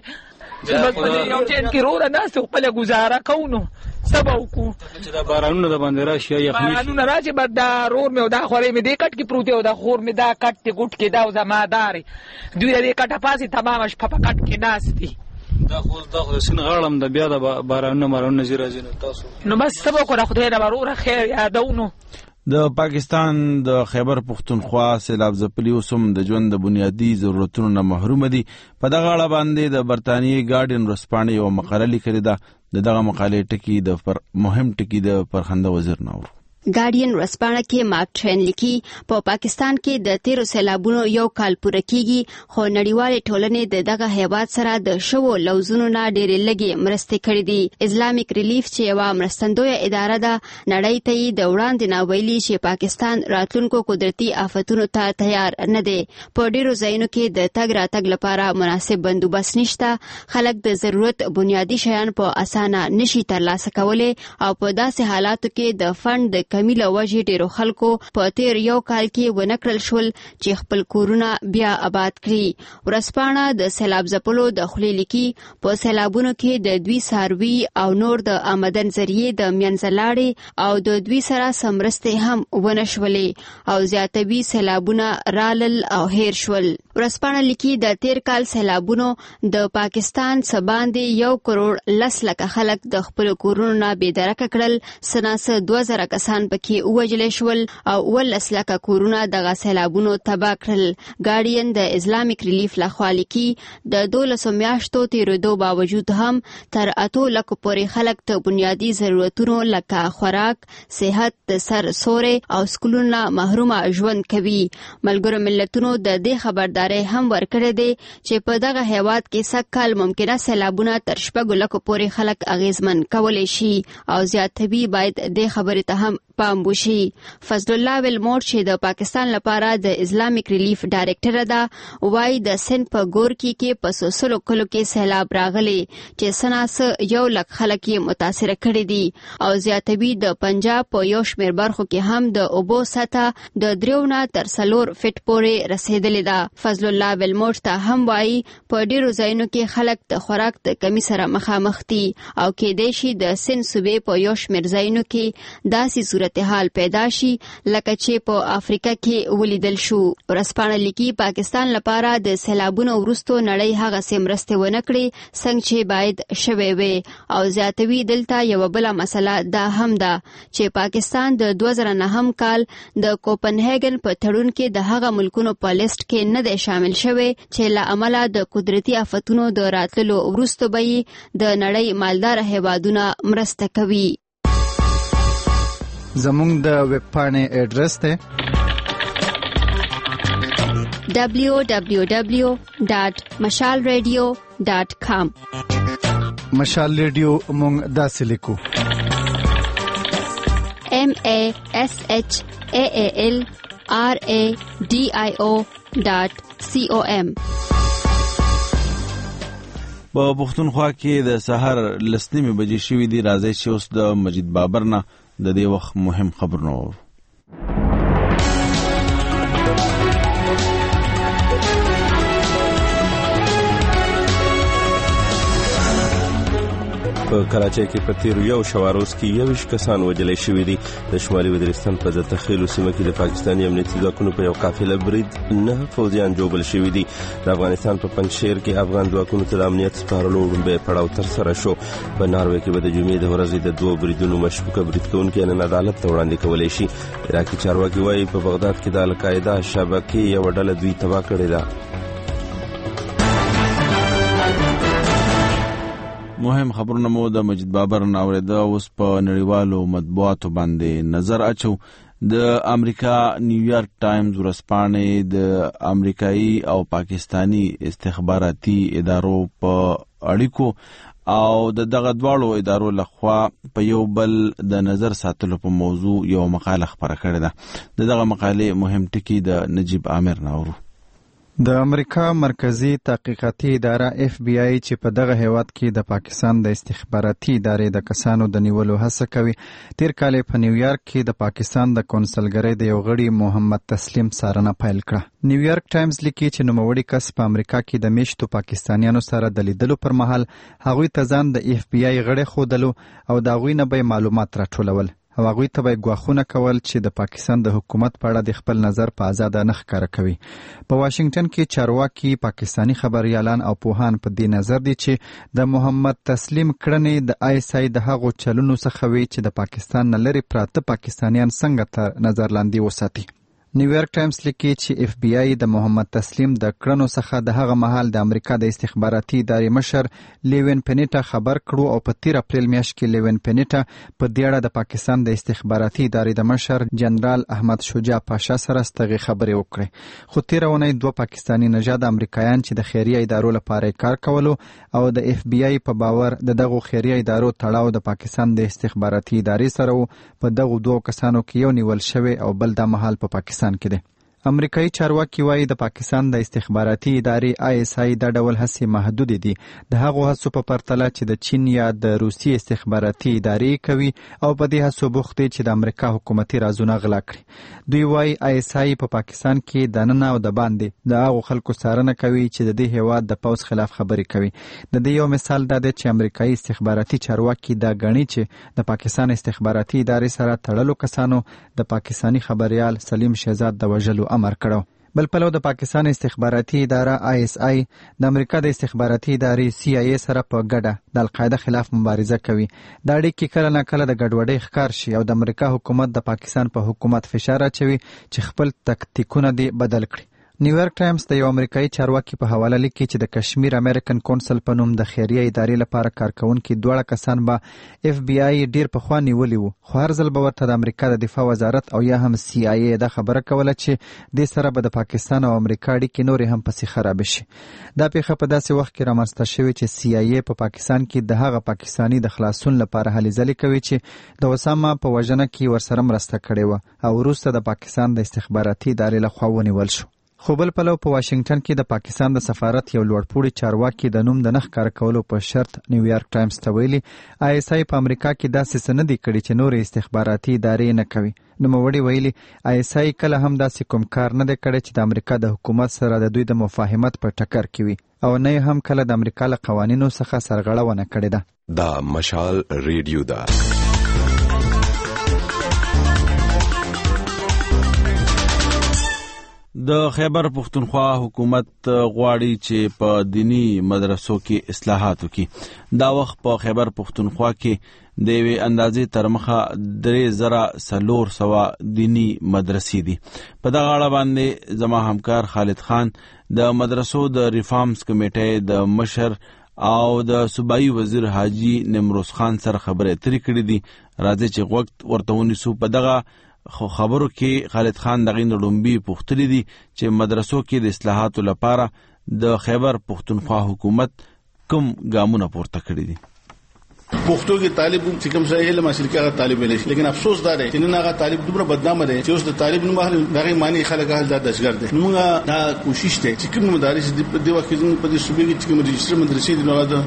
یو چین کې روره ناس خپل گزاره کوو سبا کو چې دا بارانونه د باندې راشي یا بارانونه راشي بعد دا رور مې دا خورې مې دې کټ کې پروت او دا خور مې دا کټ ته ګټ کې دا زماداري دوی دې کټه پاسي تمام شپه په کټ کې ناس دي دا خو سن غړم د بیا د بارانونه مارونه زیرا زینو تاسو نو بس سبا کو خدای دا وروره خیر یادونو د پاکستان د خیبر پختونخوا سیلاب ځپلي اوسم د ژوند د بنیادی ضرورتونو نه محروم دي په دغه اړه باندې د برتانیې ګارډین ورځپاڼې یو مقاله لیکلې ده دغه مقالې ټکی د مهم ټکی د پرخنده وزیر نور ګارډین ورځپاڼه کې مارک ټوین لیکي په پاکستان کې د 13 سیلابونو یو کال پوره کیږي خو نړیوال ټولنې دغه هیواد سره د شوو لوزونو نه ډېرې لږې مرستې کړې دي اسلامیک ریلیف چې یو مرستندویه اداره ده نړۍ ته د وړاندې نه ویلي چې پاکستان راتلونکو قدرتي آفتونو ته تیار نه دی په ډېرو ځایونو کې د تګ راتګ لپاره مناسب بندوبست نشته خلک د ضرورت بنیادی شیان په اسانه نشي ترلاسه کولی او په داسې حالاتو کې د فند د کمی له وجې ډېرو خلکو په تیر یو کال کې ونه کړل شول چې خپل کورونه بیا آباد کړي ورځپاڼه د سیلاب ځپلو د خولې لیکي په سیلابونو کې د دوی څاروي او نور د آمدن ذریعې د منځلاړې او د دوی سره سمرستې هم ونه شولې او زیاتوي سیلابونه رالل او هیر شول ورځپاڼه لیکي د تیر کال سیلابونو د پاکستان سباندې 1 کروڑ 10 لکه خلک د خپل کورونو نه بېدرکه کړل سناسه 2000 کسان پکې ووجل شول او 10 لکه کورونه دغه سیلابونو تباه کړل ګارډین د اسلامیک ریلیف لخوا لیکي د 12 میاشتو تیرېدو باوجود هم تر 8 لکه پورې خلک ته بنیادی ضرورتونو لکه خوراک صحت د سر سورې او سکولونه محرومه ژوند کوي ملګرو ملتونو د دې خبرداري هم ورکړې دي چې په دغه هیواد کې سکهال ممکنه سیلابونه تر 6 لکه پورې خلک اغیزمن کولی شي او زیاتوي باید د خبرې ته هم پام وشي فضل الله ولمور چې د پاکستان لپاره د اسلامیک ریلیف ډایریکټر ده وایي د سند په ګورکی کې په سلسلو کلو کې سیلاب راغلی چې سناسه 1 لک خلک یې متاثر کړي دي او زیاتوي د پنجاب په یو شمېر برخو کې هم د اوبو سطح د 3 نه تر 4 فټ پورې رسیدلې ده فضل الله ولمور ته هم وایي په ډیرو ځایونو کې خلک د خوراک د کمی سره مخامخ دي او کېدای شي د سند صوبې په یو شمېر ځایونو کې داسې صورتحال پیدا شي لکه چې په افریقا کې ولیدل شو ورځپاڼه لیکي پاکستان لپاره د سیلابونو وروسته نړۍ هغه سمرسته ونه کړي څنګه چې باید شوي وي او زیاتوي دلته یو بل مسله دا هم ده چې پاکستان د 2009 کال د کوپنهاګن په تړون کې د هغه ملکونو په لیست کې نه دی شامل شوی چې له امله د قدرتي آفتونو د راتللو وروسته به د نړۍ مالدار هیوادونه مرسته کوي زمونږ د ویب پاڼې اډرس ته www.mashalradio.com. مشال ریډیو مونږ داسې لیکو MASHALRADIO.com. په پښتونخوا کې د سحر لسنیمه بجې شوې دي. راځي چې اوس د مجید بابر نه د دې وخت مهم خبرونه وو. په کراچۍ کې په تیر یو شواروز کې 21 کسان وژل شوي دي. د شمالي وزیرستان په ځتخیلو سیمه کې د پاکستاني امنیتي ځواکونو په یو قافله برید 9 فوجیان جوړل شوي دي. د افغانستان په پنجشیر کې افغان ځواکونو ته د امنیت سپارلو وړاندې پړاو تر سره شو. په ناروې کې به د جمعې د ورځې د 2 بریدونو مشکوکه برید کوونکي نن عدالت ته وړاندې کولی شي. عراقي چارواکي وایي په بغداد کې د القاعده شبکې یو ډله دوی تباه کړې ده. مهم خبرونه مو د مجید بابر نه اوریده. اوس په نړیوالو مطبوعاتو باندې نظر اچو. د امریکا نیویارک ټایمز ورځپاڼې د امریکایي او پاکستانی استخباراتي ادارو په اړیکو او دغه دواړو ادارو لخوا په یو بل د نظر ساتلو په موضوع یو مقاله خبره کړې ده. دغه مقاله مهم ټکی د نجیب عامر ناورو. د امریکا مرکزی تحقیقاتي اداره FBI چې په دغه هیواد کې د پاکستان د استخباراتي ادارې د کسانو د نیولو هڅه کوي، تیر کال په نیویارک کې د پاکستان د کونسلګرۍ د یو غړي محمد تسلیم څارنه پیل کړه. نیویارک ټایمز لیکي چې نوموړي کس په امریکا کې د میشتو پاکستانیانو سره د لیدلو پر مهال هغوی ته ځان د FBI غړي ښودلو او د هغوی نه به معلومات راټولول او هغوی ته به ګواښونه کول چې د پاکستان د حکومت په اړه د خپل نظر په آزاده نه ښکاره کوي. په واشنگټن کې چارواکي، پاکستانی خبريالان او پوهان په دې نظر دي چې د محمد تسلیم کړنې د ISI د هغو چلونو څخه وي چې د پاکستان نه لرې پراته پاکستانیان څنګه تر نظر لاندې وساتي. نیویارک ټایمز لیکي چې FBI د محمد تسلیم د کړنو څخه د هغه مهال د امریکا د استخباراتي ادارې مشر لیوین پینیټا خبر کړو او په 13 اپریل میاشت کې لیوین پینیټا په دې اړه د پاکستان د استخباراتي ادارې د مشر جنرال احمد شجاع پاشا سره ستغې خبرې وکړې. خو تیر اونۍ 2 پاکستانی نژاد امریکایان چې د خیریه ادارو لپاره کار کولو او د FBI په باور دغه خیریه ادارو تړاو د پاکستان د استخباراتي ادارې سره په دغه 2 کسانو کې یو نیول شوی او بل د مهال په پاکستان کې ده. امریکایي چارواکي وایي د پاکستان د استخباراتي ادارې ISI د ډول هڅې محدود دي د هغو هڅو په پرتله چې د چین یا د روسي استخباراتي ادارې کوي او په دې هڅو بوخت دي چې د امریکا حکومتي رازونه غلا کړي. دوی وایي ISI په پاکستان کې د نن او د باندې د هغو خلکو څارنه کوي چې د دې هیواد د پوځ خلاف خبرې کوي. د دې یو مثال دا دی چې امریکایي استخباراتي چارواکي دا غني چې د پاکستان استخباراتي ادارې سره تړلو کسانو د پاکستانی خبريال سلیم شهزاد د وژلو امر کړو. بل پلو د پاکستان استخباراتي اداره ISI د امریکا د استخباراتي ادارې CIA سره په ګډه د القاعده خلاف مبارزه کوي. دا اړیکې کله نه کله د ګډوډۍ ښکار شي او د امریکا حکومت د پاکستان په حکومت فشار اچوي چې خپل تکتیکونه دې بدل کړي. نیویارک ټایمز د یو امریکایي چارواکي په حواله لیکي چې د کشمیر امریکن کونسل په نوم د خیریه ادارې لپاره کارکونکي 2 کسان به FBI ډیر پخوا نیولي وو، خو هر ځل به ورته د امریکا د دفاع وزارت او یا هم CIA دا خبره کوله چې دې سره به د پاکستان او امریکا اړیکې نورې هم پسې خراب شي. دا پیښه په داسې وخت کې رامنځته شوې چې CIA په پاکستان کې د هغه پاکستانی د خلاصون لپاره هلې ځلې کوي چې د اسامه په وژنه کې ورسره مرسته کړې وه او وروسته د پاکستان د استخباراتي ادارې لخوا ونیول شو. خو بل پلو په واشنگټن کې د پاکستان د سفارت یو لوړپوړي چارواکي د نوم د نه ښکاره کولو په شرط نیویارک ټایمز ته ویلي ISI په امریکا کې داسې څه نه دي کړي چې نورې استخباراتي ادارې نه کوي. نوموړي ویلي ISI کله هم داسې کوم کار نه دی کړی چې د امریکا د حکومت سره د دوی د مفاهمت په ټکر کې وي او نه هم کله د امریکا له قوانینو څخه سرغړونه کړې ده. دا مشال ریډیو ده. د خیبر پختونخوا حکومت غواړي چې په دینی مدرسو کې اصلاحات وکړي. دا وخت په خیبر پختونخوا کې د یوې اندازې تر مخه 3400 دینی مدرسې دي. په دغه اړه باندې زما همکار خالد خان د مدرسو د ریفارمز کمیټې د مشر او د صوبایي وزیر حاجی نمروز خان سره خبرې اترې کړې دي. راځي چې وخت ورته ونیسو په دغه خو خبرو کې خالد خان دغه نړمبي پوښتنې دي چې مدرسو کې د اصلاحاتو لپاره د خیبر پښتونخوا حکومت کوم ګامونه پورته کړی دي. پښتو کې طالب چې کوم ځای علم حاصل کړي هغه طالب ویل شي، لیکن افسوس دا دی چې نن هغه طالب دومره بدنام دی چې اوس د طالب نوم هغه معنی خلک هل دا دشګر دي. موږ دا کوشش ته چې کوم مدارس د وخت کې په دې صوبې کې چې کوم رجسټر مدرسې دي نو دا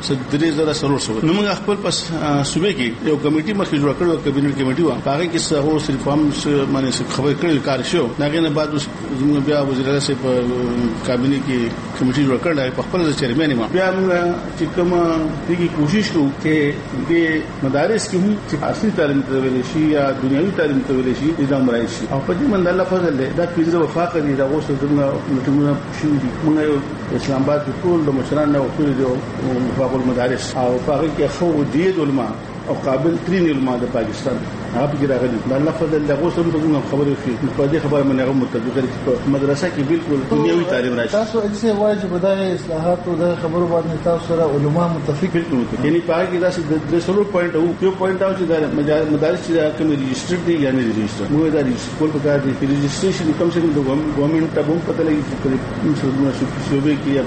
3000 نو موږ خپل پس صوبې کې یو کمیټي مخې جوړ کړو، کابینټ کمیټي و هغه کې څو صرف هم باندې خبرې کړې کار شو. داغه نه بعد موږ بیا وزیر اعلی صاحب کابینټ کې کمیټي جوړ کړل په خپل چیرمن ما بیا موږ چې کوم دغه کوشش کوو چې د مدارس کې هم چې اصلي تعلیم ته ویل شي یا دنیوي تعلیم ته ویل شي نظام راځي شي او په دې باندې الله فضل له دا پیژه وفاق دي دا اوس زموږ مټونه شو دي. موږ اسلام آباد ټول د مشرانو او ټول د وفاق المدارس او هغه کې خو دي علماء او قابل ترين علماء د پاکستان هغه کې راغلي. الله فضل له اوس هم موږ خبرې کوي په دې خبره باندې هغه متفق دي چې مدرسه کې بالکل دنیوي تعلیم راشي. تاسو چې واجب بدايه اصلاحات او د خبرو باندې تاسو سره علماء متفق دي. یعنی په هغه کې دا د سلو پوینټ او یو پوینټ او چې د مدارس چې کوم رجسټر دي یا نه رجسټر موږ دا رجسټر په کار دي رجسټریشن کوم څه د ګورنمنت ته هم پته لګي چې څه شوبې کې یا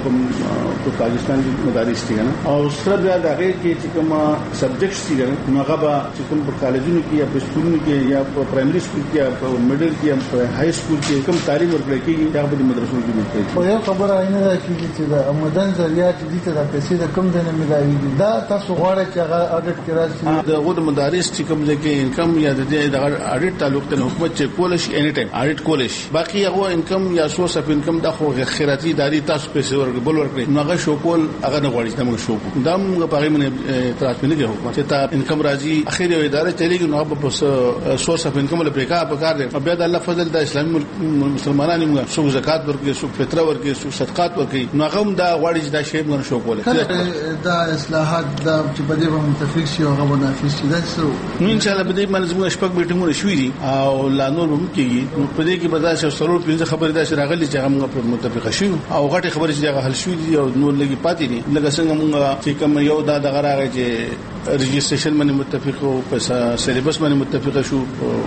په پاکستان کې مدارس دي نه او سره دا هغه کې چې کوم سبجیکټس دي نه هغه چې کوم په کالجونو کې یا په سکولونو کې یا په پرایمري سکول کې یا په میډل کې یا په های سکول کې کوم تعلیم ورکړي کېږي هغه په مدرسو کې ورکړي. خو یو خبره اینه ده چې د آمدن ذریعہ چې دي ته د پیسې د کم دنه ملایي دا تاسو غواړئ چې هغه اډیټ کړئ د غو د مدارس چې کوم ځکه انکم یا د اډیټ تعلق ته حکومت چې کول شي اني ټایم اډیټ کول شي باقي هغه انکم یا سورس اف انکم د خو خیراتي اداري تاسو پیسې ورکړي بل ورکړي نو هغه شو کول هغه نه غواړي چې موږ شو کوو دا موږ په هغه باندې اعتراض نه کوي حکومت چې تا انکم راځي اخر یو اداره چلیږي نو هغه په سورس اف انکم له بریکا په کار دی بیا د الله فضل د اسلامي مسلمانانو موږ سو زکات ورکړي سو فطره ورکړي سو صدقات ورکړي نو هغه دا غواړي چې دا شی موږ شو کوله دا اصلاحات دا چې په دې باندې متفق شي او هغه نافذ شي دا څه نو ان شاء الله به دې باندې موږ شپږ میټینګونه شوې دي او لا نور هم کېږي نو په دې کې به دا سرور پنځه خبرې دا راغلي چې هغه موږ په متفق شو او غټه خبرې چې هغه حل شوې دي او نور لګي پاتې دي لکه څنګه موږ چې کوم یو دا دغه راغی چې رجسټریشن باندې متفق او په سلیبس باندې متفق شو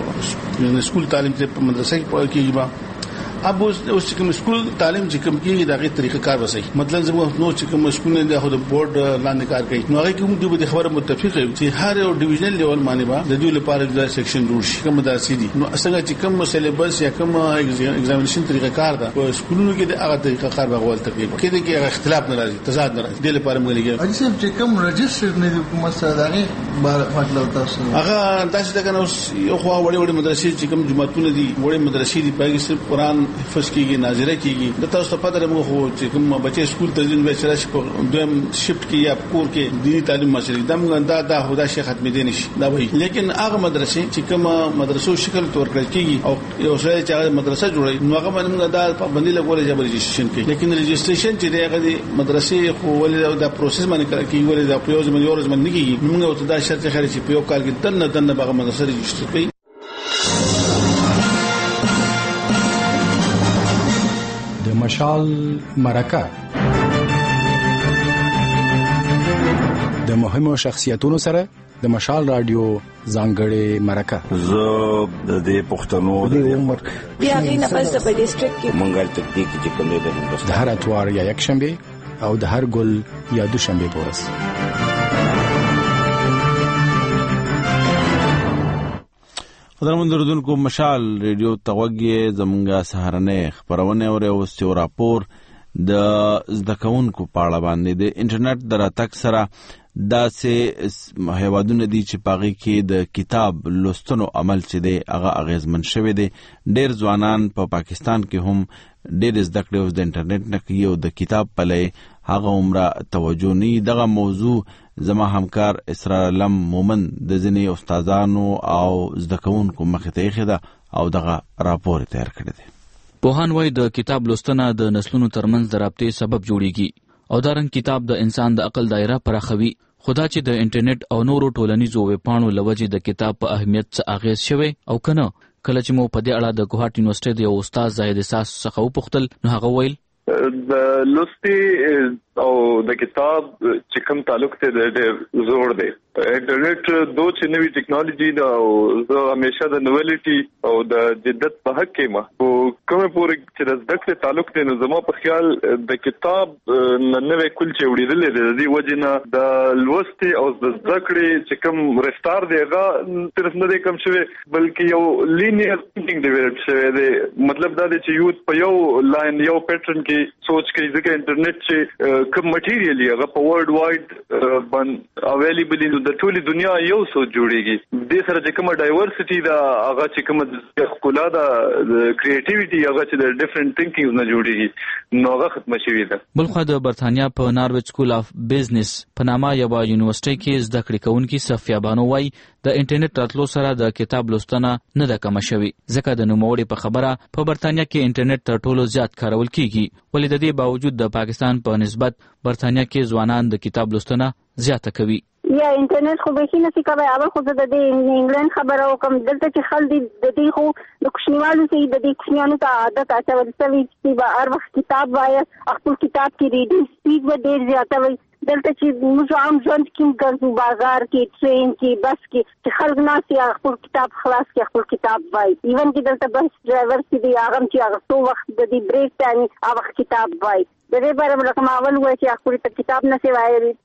په سکول تعلیم ته په مدرسې کې کېږي اب اوس کوم سکول تعلیم چې کوم کېږي دغه طریقه کار وسای مطلب زموږ نو چې کوم سکول نه د خود بورډ لاندې کار کوي نو هغه کوم د خبره متفق یو چې هر یو ډیویژنل لیول باندې با د دې لپاره د سیکشن جوړ شي کوم درسي دي نو څنګه چې کوم سلیبس یا کوم ایگزامینیشن طریقه کار ده په سکولونو کې د هغه طریقه کار بغول تقریبا کې د کې اختلاف ناراضي تضاد ناراضي د لپاره موږ لګي اجي صاحب چې کوم رجسټر نه د حکومت سره دغه مطلب تاسو هغه تاسو دغه نو یو خو وړي مدرسې چې کوم جماعتونه دي وړي مدرسې دي پاګي صرف قرآن حفظ کیږي ناظره کیږي د تاسو په پدره موږ خو چې کوم بچي سکول ته ځین به چرش په دویم شفت کې یا کور کې دینی تعلیم ماشري دمغه دا خدا شي ختمې دي نشي دا وایي لیکن هغه مدرسې چې کوم مدرسو شکل تور کړی کیږي او یو ځای چې مدرسه جوړي نو هغه باندې دا پابندي لګولې چې رجسټریشن کوي لیکن رجسټریشن چې هغه مدرسې خو ولې دا پروسس باندې کوي ولې دا په یو ځمن یو ځمن نه کیږي موږ ته دا شرط خاري چې په یو کال کې دنه به مدرسه رجسټر کوي. مشال مرکه د مهمو شخصیتونو سره د مشال رادیو ځانګړې مرکه زه د پښتنو د عمر بیا غینه پس په ډیسټریکټ کې مونږه تکنیک چې کوم دی د هندوستان د هر اتوار یا یک شنبه او د هر ګل یا دوشنبه په ورځ قدرمن دردونکو مشال ریډیو توګه زمونږه سهارنه خبرونه او یو راپور د زدکونکو په اړه باندې د انټرنیټ دراتک سره داسې هیوادونه دي چې پاغي کې د کتاب لوستنو عمل چې دی هغه اغیزمن شوی دی. ډېر ځوانان په پاکستان کې هم ډېر زده کړې اوس د انټرنیټ نه کوي او د کتاب پلې هغه عمره توجه نه. دغه موضوع زما همکار اسرار علم مومن د ځینې استادانو او زده کوونکو مخې ته ایښې ده او دغه راپور تیار کړی دی. پوهان وایي د کتاب لوستنه د نسلونو ترمنځ د رابطې سبب جوړیږي او دا رنګ کتاب د انسان د عقل دایره پراخوي. خدا چې د انټرنیټ او نورو ټولنیزو ویبپاڼو لوجې د کتاب په اهمیت څه اغیز شوی او کنه کله چې مو په دې اړه د ګوهاټ یونیورسيټي د استاد زاهد اساس څخه وپوښتل نو هغه ویل د لوستي او د کتاب چې کوم تعلق ته د زور دی انټرنیټ دوه چې نوې ټیکنالوژي دا او زه همیشه د نوویلټي او د جدت په حق کې ما او کومه پورې چې د زده کړې تعلق دی نو زما په خیال د کتاب نوې کول چې وړېدلې د دې وجنه د لوستي او د زده کړې چې کوم رفتار دی هغه صرف نه دی کم شوی بلکې یو لینیر تھینکینګ ډیولپ شوی دی مطلب دا دی چې یوت په یو لاین یو پیټرن کې سوچ کوي ځکه انټرنیټ چې کوم مټیریال یې هغه په ورلد وایډ باندې اویلیبل دی د ټولي دنیا یو سوچ جوړیږي د سره چې کومه ډایورسټي دا هغه چې کومه خپله دا کریټیویټي هغه چې د ډیفرنٹ تھینکینګ نه جوړیږي نو هغه ختم شوی ده. بلخو د برتانیا په نارویج سکول اف بزنس په نامه یو یونیورسيټي کې زده کړې کوونکي صفیه بانو وايي د انټرنیټ راتلو سره د کتاب لوستنه نه ده کم شوی ځکه د نوموړي په خبره په برتانیا کې انټرنیټ تر ټولو زیات کارول کیږي ولې د دې باوجود د پاکستان په نسبت برتانیا کې ځوانان د کتاب لوستنه زیاته کوي. یا انټرنیټ خو به نشي کوي اول خو د انګلند خبره وکم دلته چې خلک د دې خو د کوشنیوالو چې د دې کوشنیانو ته عادت اچول شوی چې به هر وخت کتاب وایي خپل کتاب کې ریډینګ سپیډ به ډیر زیاته وي دلته چې موږ عام ژوند کې ګرځو بازار کې ټرین کې بس کې چې خلک ناسي خپل کتاب خلاص کې خپل کتاب وایي ایون کې دلته بس ډرایور چې دی هغه چې هغه څو وخت د دې بریک ټایم هغه کتاب وایي د دې باره ملکه ماول وایي چې خپل کتاب نه سی وایي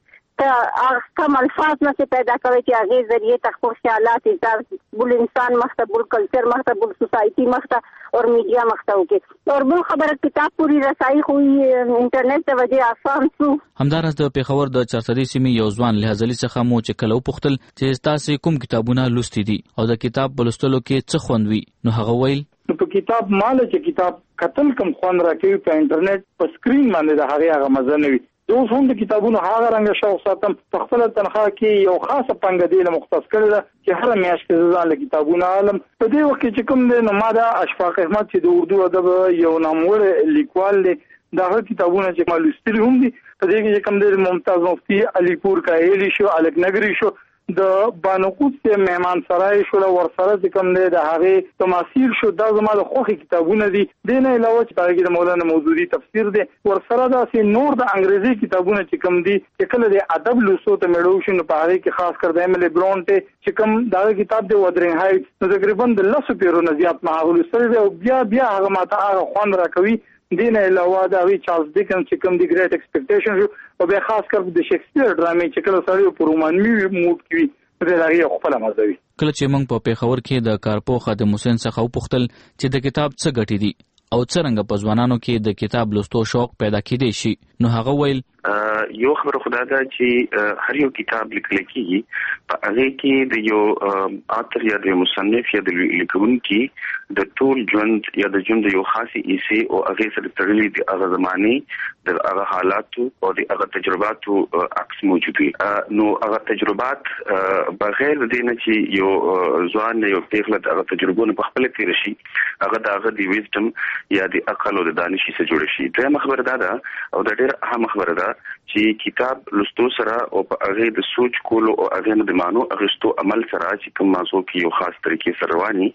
کم الفاظ نه پیدا کوي چې هغه ذریعے تخپل خیالات اظهار بل انسان مخته بل کلچر مخته بل سوسایټي مخته اور میډیا مخته وکي اور بل خبره کتاب پوری رسایي خو انټرنیټ ته وجه آسان شو. همدارس د پیښور د چارسدي سیمې یو ځوان لهزلي څخه مو چې کلو پختل چې تاسو کوم کتابونه لوستي دي او د کتاب بلستلو کې څه خوندوي نو هغه ویل په کتاب مال چې کتاب قتل کم خوان راکوي په انټرنیټ په سکرین باندې د هغه مزه نه وي اوس هم د کتابونو هغه رنګ شوق ساتم په خپل تنخواه کې یو خاصه پنګه دی له مختص کړل چې هر میاشت کې ځان له کتابونو عالم په دې وخت چې کوم دی نو ما دا اشفاق احمد چې د اردو ادب یو نامور لیکوال دی دا کتابونه چې ما لوستلي هم دي په دې کې کوم دی ممتاز مفتی علی پور کایلی شو الک نګری شو د بانقوت ته مهمان سرای شو ورسره چې کوم دی د هغه تماثيل شو دا زما د خوخي کتابونه دي د نه علاوه چې هغه د مولانا موضوعي تفسیر دی ورسره دا سي نور د انګريزي کتابونه چې کوم دي چې کله د ادب لوسو ته مړو شو په هغه کې خاص کر د ایمل برونټ چې کوم دا کتاب دی ودرینګ هایټ تقریبا د 10 پیرو نزيات معقول سره بیا هغه ماته هغه خوان راکوي دین علاوه دا وی چارلز ډیکنز چې کوم دی ګریټ ایکسپیکټیشن او به خاص کر د شکسپیر ډرامې چې کله سړی په رومانوي موډ کې د لاري خپل مزوي کله چې موږ په پیښور کې د کارپو خادم حسین څخه وپوښتل چې د کتاب څه ګټې دي او څنګه په ځوانانو کې د کتاب لوستو شوق پیدا کېدی شي نو هغه ویل یو خبره خدای دا چې هر یو کتاب لیکل کېږي په هغه کې د یو اتر یا د مصنف یا د لیکونکي د ټول ژوند یا د ژوند یو خاصي ایسه او هغه سره تړلې د هغه زمانه د هغه حالاتو او د هغه تجرباتو عکس موجود وي نو هغه تجربات بغیر د دې چې یو ځوان یو پیغله د هغه تجربو په خپل تیر شي هغه د هغه د ویزډم یا د عقل او د دانش څخه جوړ شي دا خبره ده او د ډېر اهم خبره ده چې کتاب لوستو سره او په هغه د سوچ کولو او هغه د مانو اغستو عمل سره چې کوم موضوع کې یو خاص طریقې سره رواني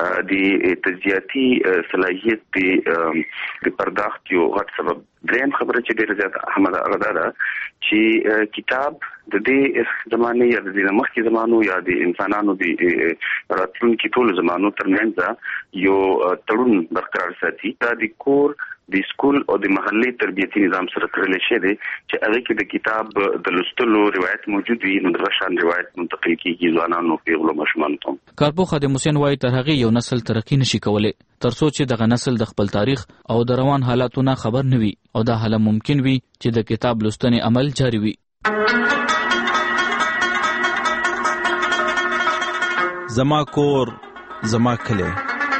د تجزیاتي صلاحیت د پرداخت یو غټ سبب دریم خبره چې ډېر زیات احمد هغه ده چې کتاب د دې زمانه یا د دې مخکې زمانو یا د انسانانو د راتلونکي ټول زمانو ترمنځ یو تړون برقرار ساتي دا د کور د سکول او د محلي تربیتي نظام سره تړل شوی دی چې هغه کې د کتاب د لوستلو روایت موجود وي نو د شان روایت منتقل کیږي ځوانانو پیغلو ماشومانو ته. کارپو خادم حسین وايي تر هغه یو نسل ترقی نشي کولای ترڅو چې دغه نسل د خپل تاریخ او د روان حالاتو نه خبر نه وي او دا حاله ممکن وي چې د کتاب لوستنې عمل جاری وي. زما کور زما کلی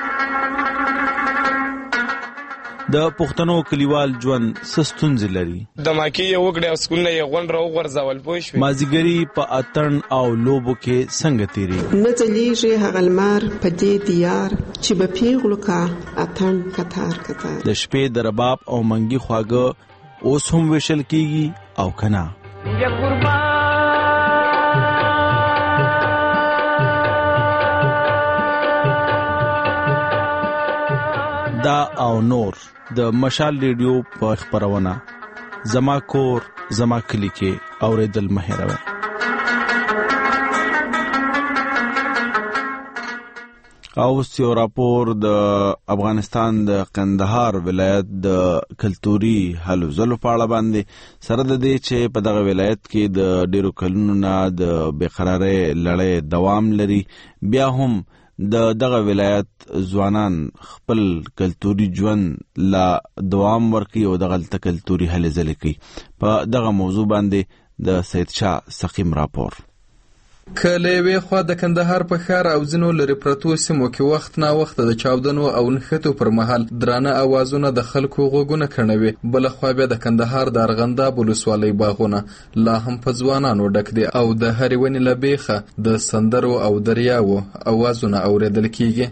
د پښتنو کلیوال ژوند سستونځ لري د ماکي یو وګړي سکول نه غون راو ورزول پوه شو مازیګری په اتن او لوبو کې څنګه تیری نه چلیږي هغلمار په دې دیار چې په پیغلو کا اتن کتار کتار د شپې د رباب او منګي خواګه اوس هم وشل کیږي او کنا یا قربان دا او نور د مشال ریډیو په خبرونه زما کور زما کلی کې اوریدل مهروي اوس یو راپور د افغانستان د قندهار ولایت د کلتوري هلو ځلو په اړه باندې سره د دې چې په دغه ولایت کې د ډیرو کلونو نه د بېقرارۍ لړۍ دوام لري، بیا هم د دغه ولایت ځوانان خپل کلتوري ژوند لا دوام ورکوي او دغلته کلتوري هلې ځلې کوي. په دغه موضوع باندې د سید شاه سقیم راپور. که له یوې خوا د کندهار په ښار او ځینو لرې پرتو سیمو کې وخت ناوخته د چاودنو او نښتو پر مهال درانه اوازونه د خلکو غوږونه کڼوي، بله خوا بیا د کندهار د ارغنداب ولسوالۍ باغونه لا هم په ځوانانو ډک دي او د هرې ونې له بیخه د سندرو او دریاوو اوازونه اورېدل کیږي.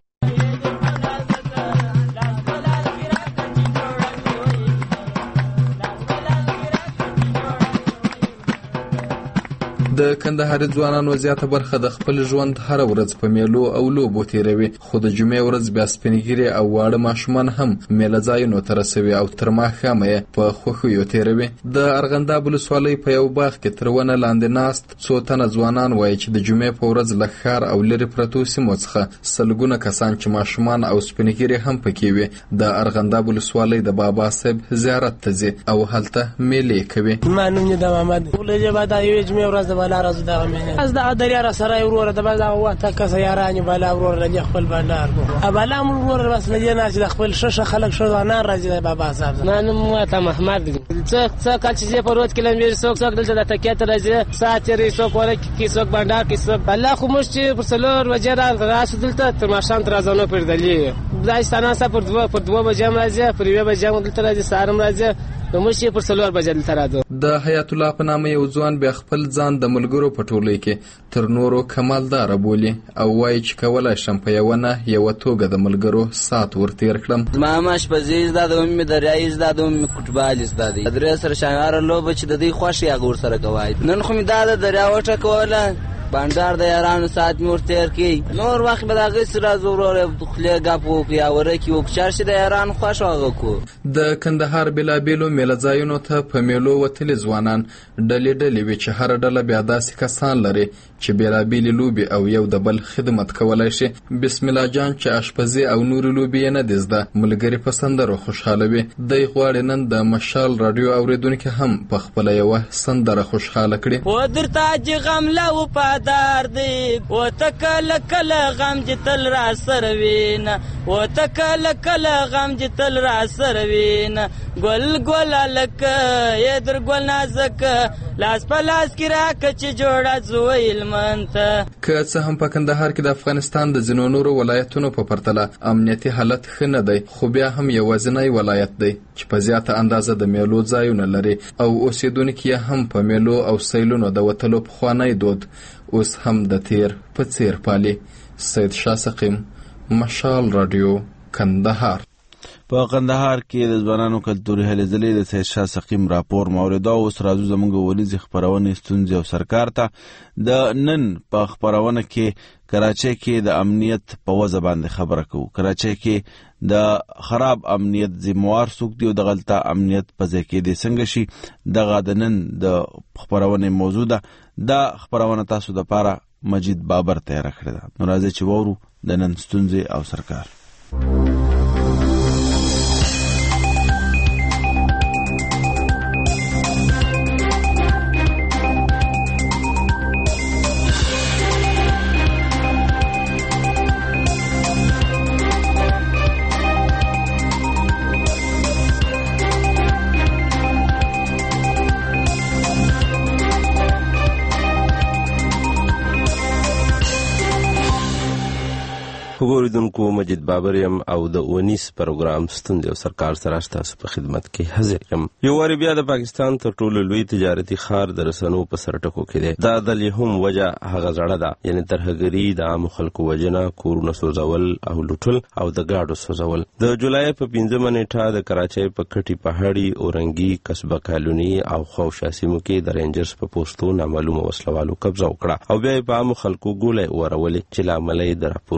د کندهاري ځوانانو زیاته برخه د خپل ژوند هر ورځ په میلو او لوبو تیروي، خو د جمعې ورځ بیا سپینګیري او واړه ماشومان هم میله ځایونو ته رسوي او تر ماښامه یې په خوښیو تیروي. د ارغنداب ولسوالۍ په یو باغ کې تر ونه لاندې ناست څو تنه ځوانان وایي چې د جمعې په ورځ له ښار او لرې پرتو سیمو څخه سلګونه کسان چې ماشومان او سپینګیري هم پکې وي د ارغنداب ولسوالۍ د بابا صاحب زیارت ته ځي او هلته میلې کوي. ما نوم یې د محمد ولې بعد یو جمعې ورځ بالا راز دا مینه از دا دریا را سره ورور د بالا وته کس یارانی بالا ورور لږ خپل بندار کو بالا ورور بس لږ نه چې خپل شش خلک شو نه راځي بابا صاحب. ما نوم ته محمد څه کال چې په روز کیلومتر څوک دلته د تکیه ته راځي ساعت یې څوک ورک کی څوک بندار کی څوک الله خو مش چې پر سلور وجه راځي دلته تر ماشام تر ځانو پر دلی ځای ستانه پر دوه بجې راځي پر یوه بجې دلته راځي سارم راځي نو مشي پر سلور بجې دلته راځي. د حیات الله په نامه یو ځوان بیا خپل ځان د ملګرو په ټولۍ کې تر نورو کمالدار بولي او وایي چې کولای شم په یوه نه یوه توګه د ملګرو سات ورتیر کړم. ما ماشپزي زده ده، مې دریایي زده ده، مې فوټبال زده دی. درې سره شانواره لوبه چې د دوی خوښ یې هغه ورسره کوی. نن خو مې دا د دریا وټکوله بانډار د یارانو سات مې ورتیر کړي، نور وخت به د هغې سره راځو وروره خولې ګپ وکړي یا ورکې وکړو چې هر شي د یارانو خوښ هغه کړو. د کندهار بېلابېلو میله ځایونو ته په میلو وتلي ځوانان ډلې ډلې وي چې هره ډله بیا داسې کسان لري چې بېلابېلې لوبې او یو د بل خدمت کولی شي. بسم الله جان چې اشپزي او نورې لوبې یې نه دي زده، ملګري په سندرو خوشحالوي. دی غواړي نن د مشال راډیو اورېدونکي هم په خپله یوه سندره خوشحاله کړي. و درته چې غم له وفادار دی و ته کله کله غم چې تل را سره وینه و ته کله کله غم چې تل را سره وینه ګل ګل هلکه یې در ګل نازکه لاس په لاس کې راکه چې جوړه زویل منته. که څه هم په کندهار کې د افغانستان د ځینو نورو ولایتونو په پرتله امنیتي حالت ښه نه دی، خو بیا هم یوازینی ولایت دی چې په زیاته اندازه د میلو ځایونه لري او اوسېدونکي یې هم په میلو او سیلونو د وتلو پخوانی دود اوس هم د تیر په څیر پالي. سید شاه سقیم، مشال راډیو، کندهار. په کندهار کې د ځوانانو کلتوري هلې ځلې د سید شاه سقیم راپور موریدا. اوس راځو زموږ ولیزې خپرونې ستونزې او سرکار ته. د نن په خپرونه کې کراچۍ کې د امنیت په وضع باندې خبره کوو. کراچۍ کې د خراب امنیت ذموار څوک دي او د غلطه امنیت په ځای کې دې څنګه شي، دغه د نن د خپرونې موضوع ده. دا خپرونه تاسو د پاره مجید بابر تیار کړې ده. نو راځئ چې وورو د نن ستونزې او سرکار. خبردونکو مجید بابر یم او د اونیس پروګرام ستوندې او سرکار سره تاسو په خدمت کې حاضر یم. یو واری بیا د پاکستان تر ټولو لوی تجارتي ښار د رسنو په سرټکو کې دی. دا د هم وجه هغه زړه ده، یعنی ترهګري، د عامو خلکو وژنه، کورونه سوځول او لوټل او د ګاډو سوځول. د جولای په 15 نیټه د کراچۍ په کټي پهاړي، اورنګي، قصبه کالوني او خوشا سیمو کې د رینجرز په پوسټو نامعلومه وسلوالو قبضه وکړه او بیا په عامو خلکو ګولې ورولې چې لامل یې د راپورونو تر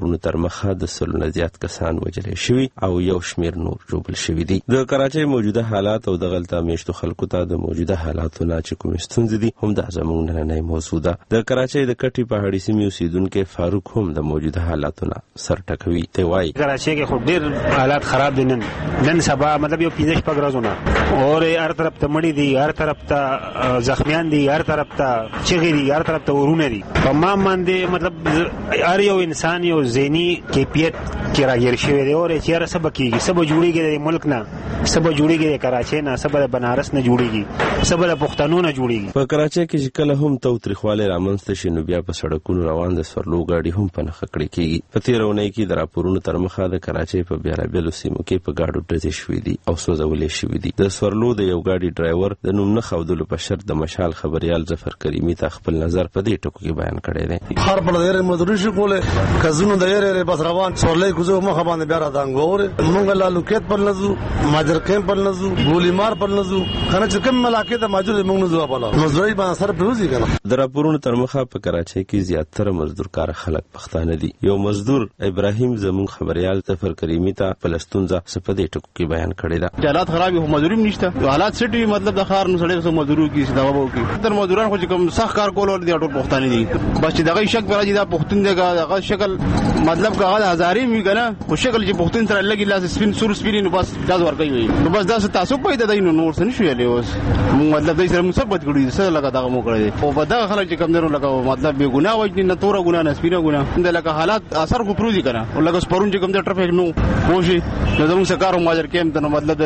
مخه د سلونه زیات کسان وژل شوي او یو شمیر نور ژوبل شوي دي. د کراچۍ موجوده حالات او د غلطه میشتو خلکو ته د موجوده حالاتو نه چې کوم ستونزې دي هم د زموږ نننۍ موضوع ده. د کراچۍ د کټي پهاړي سیمې اوسیدونکو فاروق هم د موجوده حالاتو نه سر ټکوي. ته وایي کراچۍ کې خو ډېر حالات خراب دي. نن سبا مطلب یو 15 شپږ ورځونه اور هر طرف ته مړي دي، هر طرف ته زخمیان دي، هر طرف ته چغې دي، هر طرف ته ورونه دي. په ما باندې مطلب هر یو انسان یو ذهني کیفیت کې راګیر شوی دی. اور چې هر څه بکیږي سبا جوړیږي د ملک نه، سبا جوړیږي د کراچۍ نه، سبا د بنارس نه جوړیږي، سبا د پښتنو نه جوړیږي. په کراچۍ کې چې کله هم توتریخواله رامنځته شي نو بیا په سړکونو روان د سورلو ګاډي هم په نخښه کړي کیږي. په تیرونۍ کې د راپورونو تر مخه د کراچۍ په بیلابیلو سیمو کې په ګاډو ډزې شوې دي او سوځولې شوې دي. د سورلو د یو ګاډي ډرایور د نوم نه ښودلو په شرط د مشال خبريال ظفر کریمي ته خپل نظر په دې ټکو کې بیان کړی دی. هر په لري مزدوري شو کوله کزونو د یې بس روان سورلې کوزو مخه باندې بیا را دانګور مونږ لا لوکیت پر نزو ماجر کېم پر نزو ګولیمار پر نزو کنه چې کوم ملاقات موجود مونږ نزو په مزدوري باندې سره پروزي کنه. د راپورونو تر مخه په کراچۍ کې زیاتره مزدور کار خلک پښتانه دي. یو مزدور ابراهیم زمون خبريال ظفر کریمي ته فلسطینزه سپدې ټکو کې بیان کړی دا. حالات خراب هم مزدوري نشته، حالات سټي مطلب د خار نو سړی سره مزدوري کې دا وو کې تر مزدوران خو کوم سخت کار کول ور دي ټول پښتانه دي. بس چې دغه شک راځي دا پښتون دغه شکل مطلب هغه هزارې وی کنه خو شکل چې پښتون سره لګي لاس سپین سور سپین نو بس دا ورکوي وي نو بس دا تاسو پیدا دین نور څه نشو یالي اوس مطلب دای سره مثبت کړی څه لګا دا مو کړی او په دا خلک چې کم درو لګا مطلب به ګناه وجنی نه تور ګناه نه سپینه ګناه د لګا حالات اثر کو پروزي کنه او لګا سپرون چې کم د ټرافیک نو وشي نو زموږ سکارو ماجر کېم ته مطلب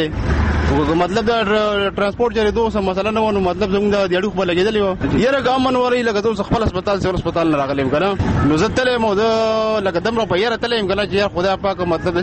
نشوتلې مطلب دا ترانسپورت جری دوه مثلا نو مطلب زموږ د دیړو خپل لګیدلی و یره ګامن ورې لګا دوه خپل هسپتال نه راغلم کنه نو زتلې مو دا لګا دمر په یره تلې کنه چې خدای پاک مطلب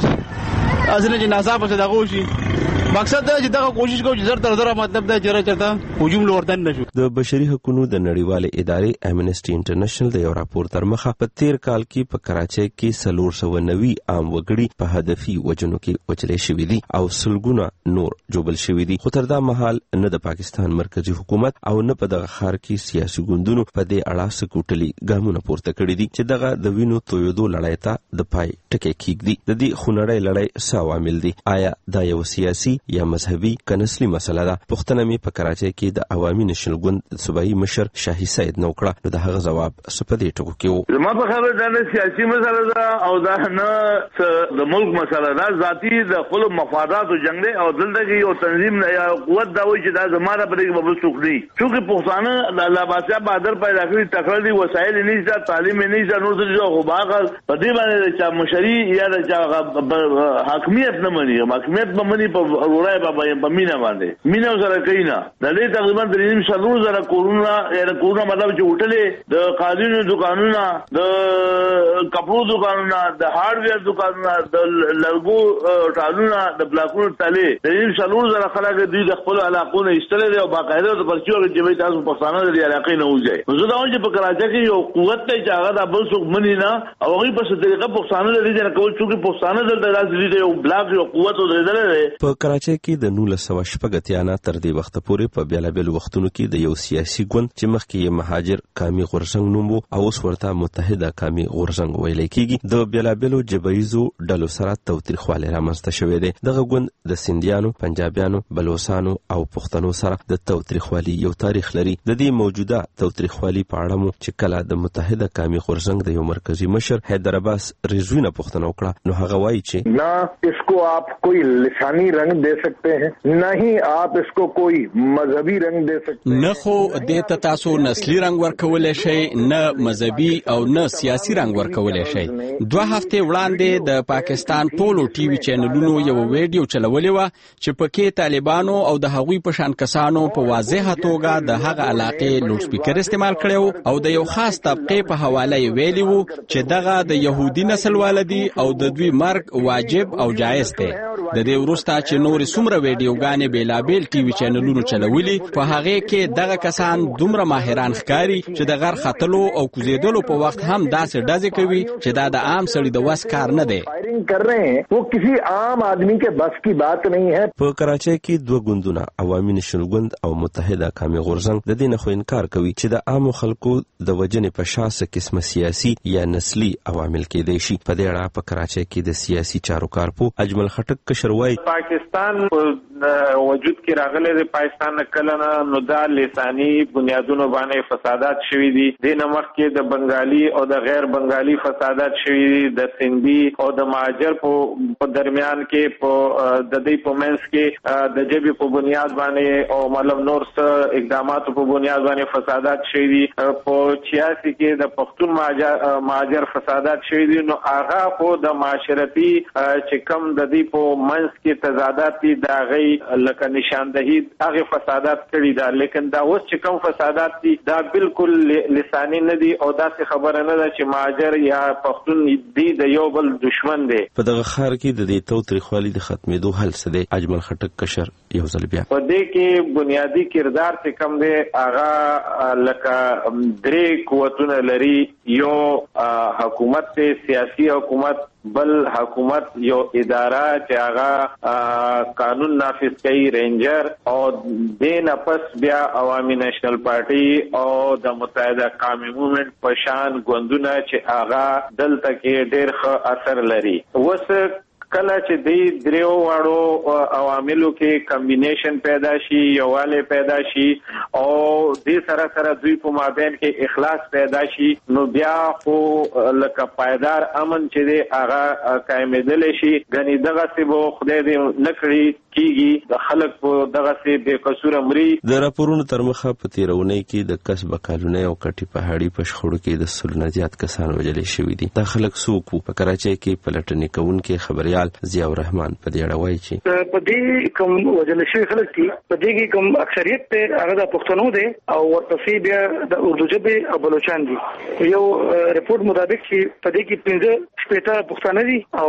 ازنه چې ناصاب څه دغه شي مقصد دا چې دغه کوشش کوي چې زر تر زر مطلب دا چې راځي هجوم لورتن نشو. د بشري حقوقو د نړیوالې ادارې امنيستي انټرنیشنل د یو راپور تر مخه په 13 کال کې په کراچۍ کې 390 عام وګړي په هدفي وجنو کې وچلې شوې دي او سلګونه نور جوبل شوې دي. خو تر دا مهال نه د پاکستان مرکزی حکومت او نه په دغه خار کې سیاسي ګوندونو په دې اړه سکوټلي ګامونه پورته کړی دي چې دغه د وینو تویدو لړۍ ته د پای ټکی کېږدي. د دې خونړۍ لړۍ څه عوامل دي؟ آیا دا یو سیاسي یا مذهبي کنسلی مسله ده؟ پښتنه می په کراچۍ کې د عوامي نشل ګوند صوبایي مشر شاهي سید نو کړه نو د هغه جواب سپدې ټکو کې وو. زما په خبره دا نه سیاسي مسله ده او دا نه د ملک مسله ده، ذاتي د خپل مفادات او جنگ دی او دلته کې یو تنظیم نه یا قوت دا وایي چې دا زماره پرې کې ببل څوک دی چې پښتانه د الله بادشاہ بادر پیدا کړی تکړه دي وسایل نه ځه تعلیم نه ځه نور څه خو باغ په دې باندې چې مشري یا د حاکمیت نه مني حاکمیت به مني په ورای په مینا باندې مینا سره کینا د دې تقریبا 300,000 کورونا مطلب چې وټلې د قانوني دکانونو د کپړو دکانونو د هارډویر دکانونو د لرګو ټالونو د بلاکونو تلې 300,000 خلک د خپل علاقونو ایستلې دي او باقاعده د پرچیو کې چې تاسو پښتانه د علاقې نه وځي. زه دا وایم چې په کراچۍ کې یو قوت ته چې هغه د بل څوک مني نه او هغه په څه طریقه پښتانه لري چې کول چې پښتانه دلته راځي یو بلاک یو قوت درېدل. په کراچۍ کې د 1980 نه تر دې وخت پورې په بیلابل وختونو کې د یو سیاسي ګوند چې مخکې یې مهاجر قامي غورځنګ نوم وو او اوس ورته متحده قامي غورځنګ ویل کېږي د بیلابلو جبهیزو ډلو سره توتریخواله رامنځته شوې ده. دغه ګوند د سندیانو، پنجابیانو، بلوچستانو او پښتنو سره د توتریخوالي یو تاریخ لري. د دې موجوده توتریخوالي په اړه مو چې کله د متحده قامي غورځنګ د یو مرکزی مشر حیدر عباس رضوی نه پوښتنه وکړه نو هغه وایي چې نه اسکو آپ کوئی لسانی رنگ دے سکتے ہیں نہ ہی آپ اس کو کوئی مذہبی رنگ دے سکتے ہیں. نه خو د تاسو نسلی رنگ ورکول شي نه مذهبي او نه سیاسي رنگ ورکول شي. 2 هفته وړاندې د پاکستان ټولو ټي وي چینلونو یو ویډیو چلولې و چې پکې طالبانو او د هغوی په شان کسانو په واضحه توګه د هغه علاقې لوډ سپیکر استعمال کړو او د یو خاص طبقه په حواله ویلي وو چې دغه د يهودي نسل والدي او د دوی مرګ واجب او جایز دی. د دې وروسته چې نور څومره ویډیوګانې بیلابیل ټي وي چینلونو چلولي په هغه کې دغه کسان دومره ماهران ښکاري چې د غر ختلو او کوزیدلو په وخت هم داسې ډزې کوي چې دا د عام سړي د وس کار نه دی. कर रहे हैं वो किसी आम आदमी के बस की बात नहीं है. په کراچۍ کې دوه ګوندونه عوامي نېشنل ګوند او متحده قومي غورځنګ د دې نه خو انکار کوي چې د عامو خلکو د وجنې په شاسه قسمه سیاسي یا نسلي عوامل کېدای شي. په دې اړه په کراچۍ کې د سیاسي چارو کارپو اجمل خټک کشر وایي پاکستان وجود کې راغلي د پاکستان کلنه نو دا لساني بنیادونو باندې فسادات شوي دي. د نمخ کې د بنگالي او د غیر بنگالي فسادات شوي دي. د سندي او د مهاجر په درمیان کې په د دې په منځ کې د جبي په بنیاد باندې او مطلب نور څه اقدامات په بنیاد باندې فسادات شوي دي. په 86 کې د پښتون مهاجر فسادات شوي دي. نو هغه په د معاشرتي چې کم د دې په منځ کې تضادات دي دا غي لکه نشاندهي هغه فسادات کړي دا. لیکن دا اوس چې کم فسادات دي دا بالکل لساني نه دي او دا څه خبره نه ده چې مهاجر یا پښتون دي د یو بل دشمن دي. په دغه خار کې د دې توتریخوالي د ختمېدو حل څه دی؟ اجمل خټک کشر یو ځل بیا په دې کې بنیادی کردار چې کم دی هغه لکه درې قوتونه لري. یو حکومت ته سیاسي حکومت، بل حکومت یو اداره چې هغه قانون نافذ کوي رینجر، او دین پس بیا عوامي نېشنل پارټي او د متحده قومي موومېنټ په شان ګوندونه چې هغه دلته کې ډېر ښه اثر لري. وس کله چې د دریو واړو عواملو کې کمبینیشن پیدا شي، یووالی پیدا شي او د سره دوی په مابین کې اخلاص پیدا شي نو بیا خو لکه پایدار امن چې دی هغه قائمېدل شي. غني دغه څه به خدای دې نکړي کیږي د خلک په دغه څه بے قصور مري. د راپورونو تر مخه په تیرونی کې د کسب کالونی او کټي پهاړي په شخړو کې د سلونه زیات کسان وژل شوي دي. دا خلک څوک په کراچۍ کې پلټنې کوونکي خبريال ضیاء الرحمن په دې اړه وایي چې په دې کوم وژل شوي خلک دي په دې کې کوم اکثریت ته هغه د پښتنو دي او ورپسې بیا د اردو ژبې او بلوچستان دي. یو ریپورت مطابق چې په دې کې 15 پښتانه دي او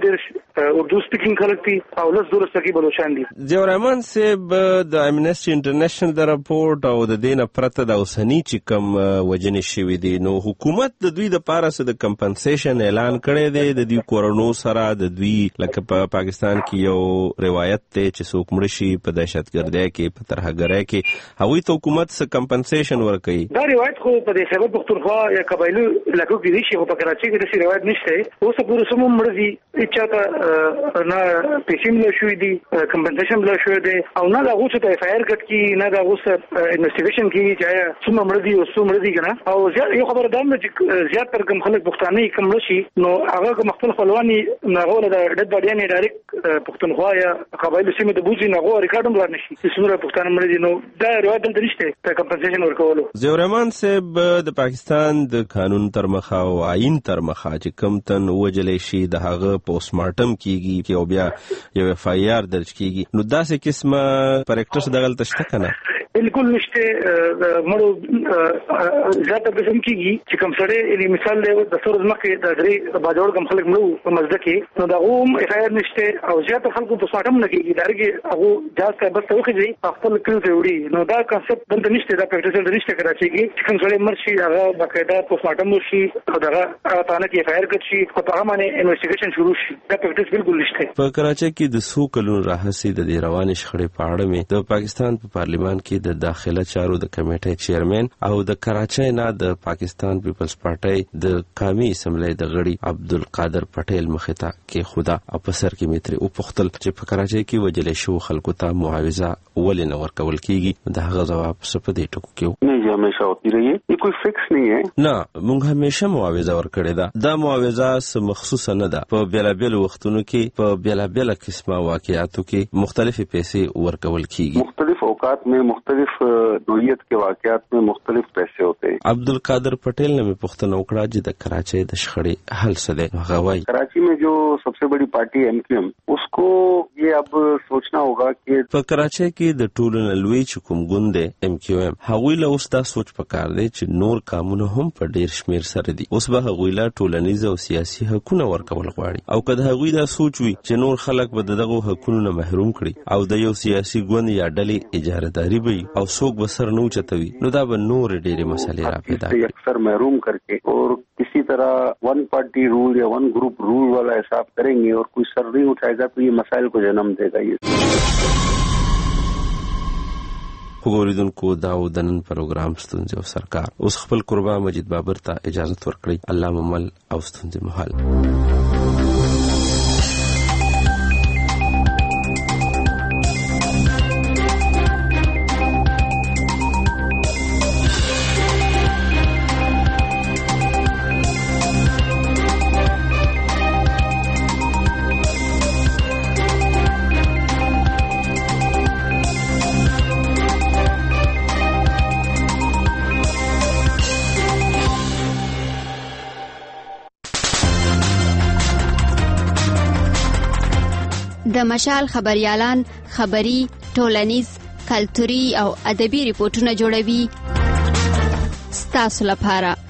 15 اردو سپیکینګ خلک دي او 10 سکی بلوچستان دي. ضیاء الرحمن صاحب د امنیسټي انټرنیشنل د راپورټ او د دینه پرته د اوسنی چې کوم وجنې شوي دي نو حکومت د دوی د پاره د کمپنسیشن اعلان کړی دی. د دوی کورونو سره د دوی لکه په پاکستان کې یو روایت ته چې څوک مړ شي په دهشتګردۍ کې په ترهګرۍ کې هغوی ته حکومت څه کمپنسیشن ورکوي. دا روایت خو په دې خیبر پختونخوا یا قبایلو علاقو کې دي چې په کراچۍ کې داسې روایت نشته. اوس پورې سمو مړ دي چې تا نه پیسې مل شوې دي کمپنسیشن مل شوې دي او نه دا اوس ته اف آی آر کټ کې نه دا اوس انویسټیګیشن کې چې څومره مړ دي او څومره مړ دي کنه. او یو خبره ده چې زیات تر کوم خلک پښتانه کم نشي نو هغه خپل خپلواني ناغوله د ډډ باډیانه ډایرکټ پښتونخوا یا قبایلو سیمه د بوزي ناغو ریکارډ هم ورنشي چې څومره پښتانه مړ دي. نو دا روایت دلته نشته ته کمپنسیشن ورکولو. ضیاء الرحمن صاحب د پاکستان د قانون تر مخه او آئین تر مخه چې کم تن وجلې شي د هغه پوسټ مارټم کیږي او بیا یو اف آی آر درج کیږي نو داسې قسمه پریکټس دغه تشته کنه بالکل نشته. مړو زیاته قسم کیږي چې کوم سره مثال له د سورز مکه د درې باجوړ کوم خلک مړو په مزده کې نو دا هم اف آی آر نشته او زیاته خلکو په ساټم نه کیږي درګه هغه جاز ته بس توخی خپل کړو ته وړي نو دا کانسپټ دلته نشته. دا پریکټس نشته کراچۍ کې چې کوم سره مرشي هغه باقاعده په ساټم وشي او دا تانه کې اف آی آر کړي او په هغه باندې انویسټیګیشن شروع شي. دا پریکټس بالکل نشته. په کراچۍ کې د سو کلونو راهسي د روانې شخړې په اړه مې د پاکستان په پارلیمان کې د داخله چارو د کمیټې چیرمن او د کراچۍ نه د پاکستان پیپلز پارټي د قومي اسمبلی د غړي عبدالقادر پټیل مخته کې خدا افسر کې میتري او پختل چې په کراچۍ کې وجل شو خلکو ته معاوضه ولې نه ورکول کیږي. دا هغه جواب سپدې ټکو کې نه همیشه ہوتی رہی ہے یہ کوئی فکس نہیں ہے. نه موږ همیشه معاوضه ورکړې ده. دا معاوضه مخصوصه نه ده. په بیلابل وختونو کې په بیلابل قسمه واقعاتو کې مختلفې پیسې ورکول کیږي. مختلف औकात में मुख्तलिफ नोयत के वाकयात में मुख्तलिफ पैसे होते हैं। अब्दुलकादर पटेल ने पुख्तन उकड़ा जी द कराची द शखड़ी हल सदे गवाई। कराची में जो सबसे बड़ी पार्टी MQM, उसको ये अब सोचना होगा कि कराची की द टूलन लुई चुकुम गुंदे MQM हवीला उसदा सोच पकार दे च नूर कामून हम पर ढेर शमेर सर दी उस बा हवीला टोलनीज او سیاسي حقونه ورکول غواړي او کله هغوی دا سوچ وي چې نور خلک به دغه حقونه محروم کړي او د یو سیاسي ګوند یا ډلې اجارهداري وي او څوک به سر نه اوچتوي نو دا به نور ډېرې مسلې را پیدا کوي اکثر محروم करके और किसी तरह वन पार्टी रूल या वन ग्रुप रूल वाला हिसाब करेंगे और कोई सर नहीं उठाएगा तो ये मसाइल को जन्म देगा। ये وګوریدونکو دا و د نن پروګرام ستونزې او سرکار اوس خپل قربا مجید بابر ته اجازه ورکړي. الله ممل او ستونزې محل. د مشال خبريالان خبري، ټولنیز، کلتوري او ادبي ریپورتونه جوړوي ستاسو لپاره.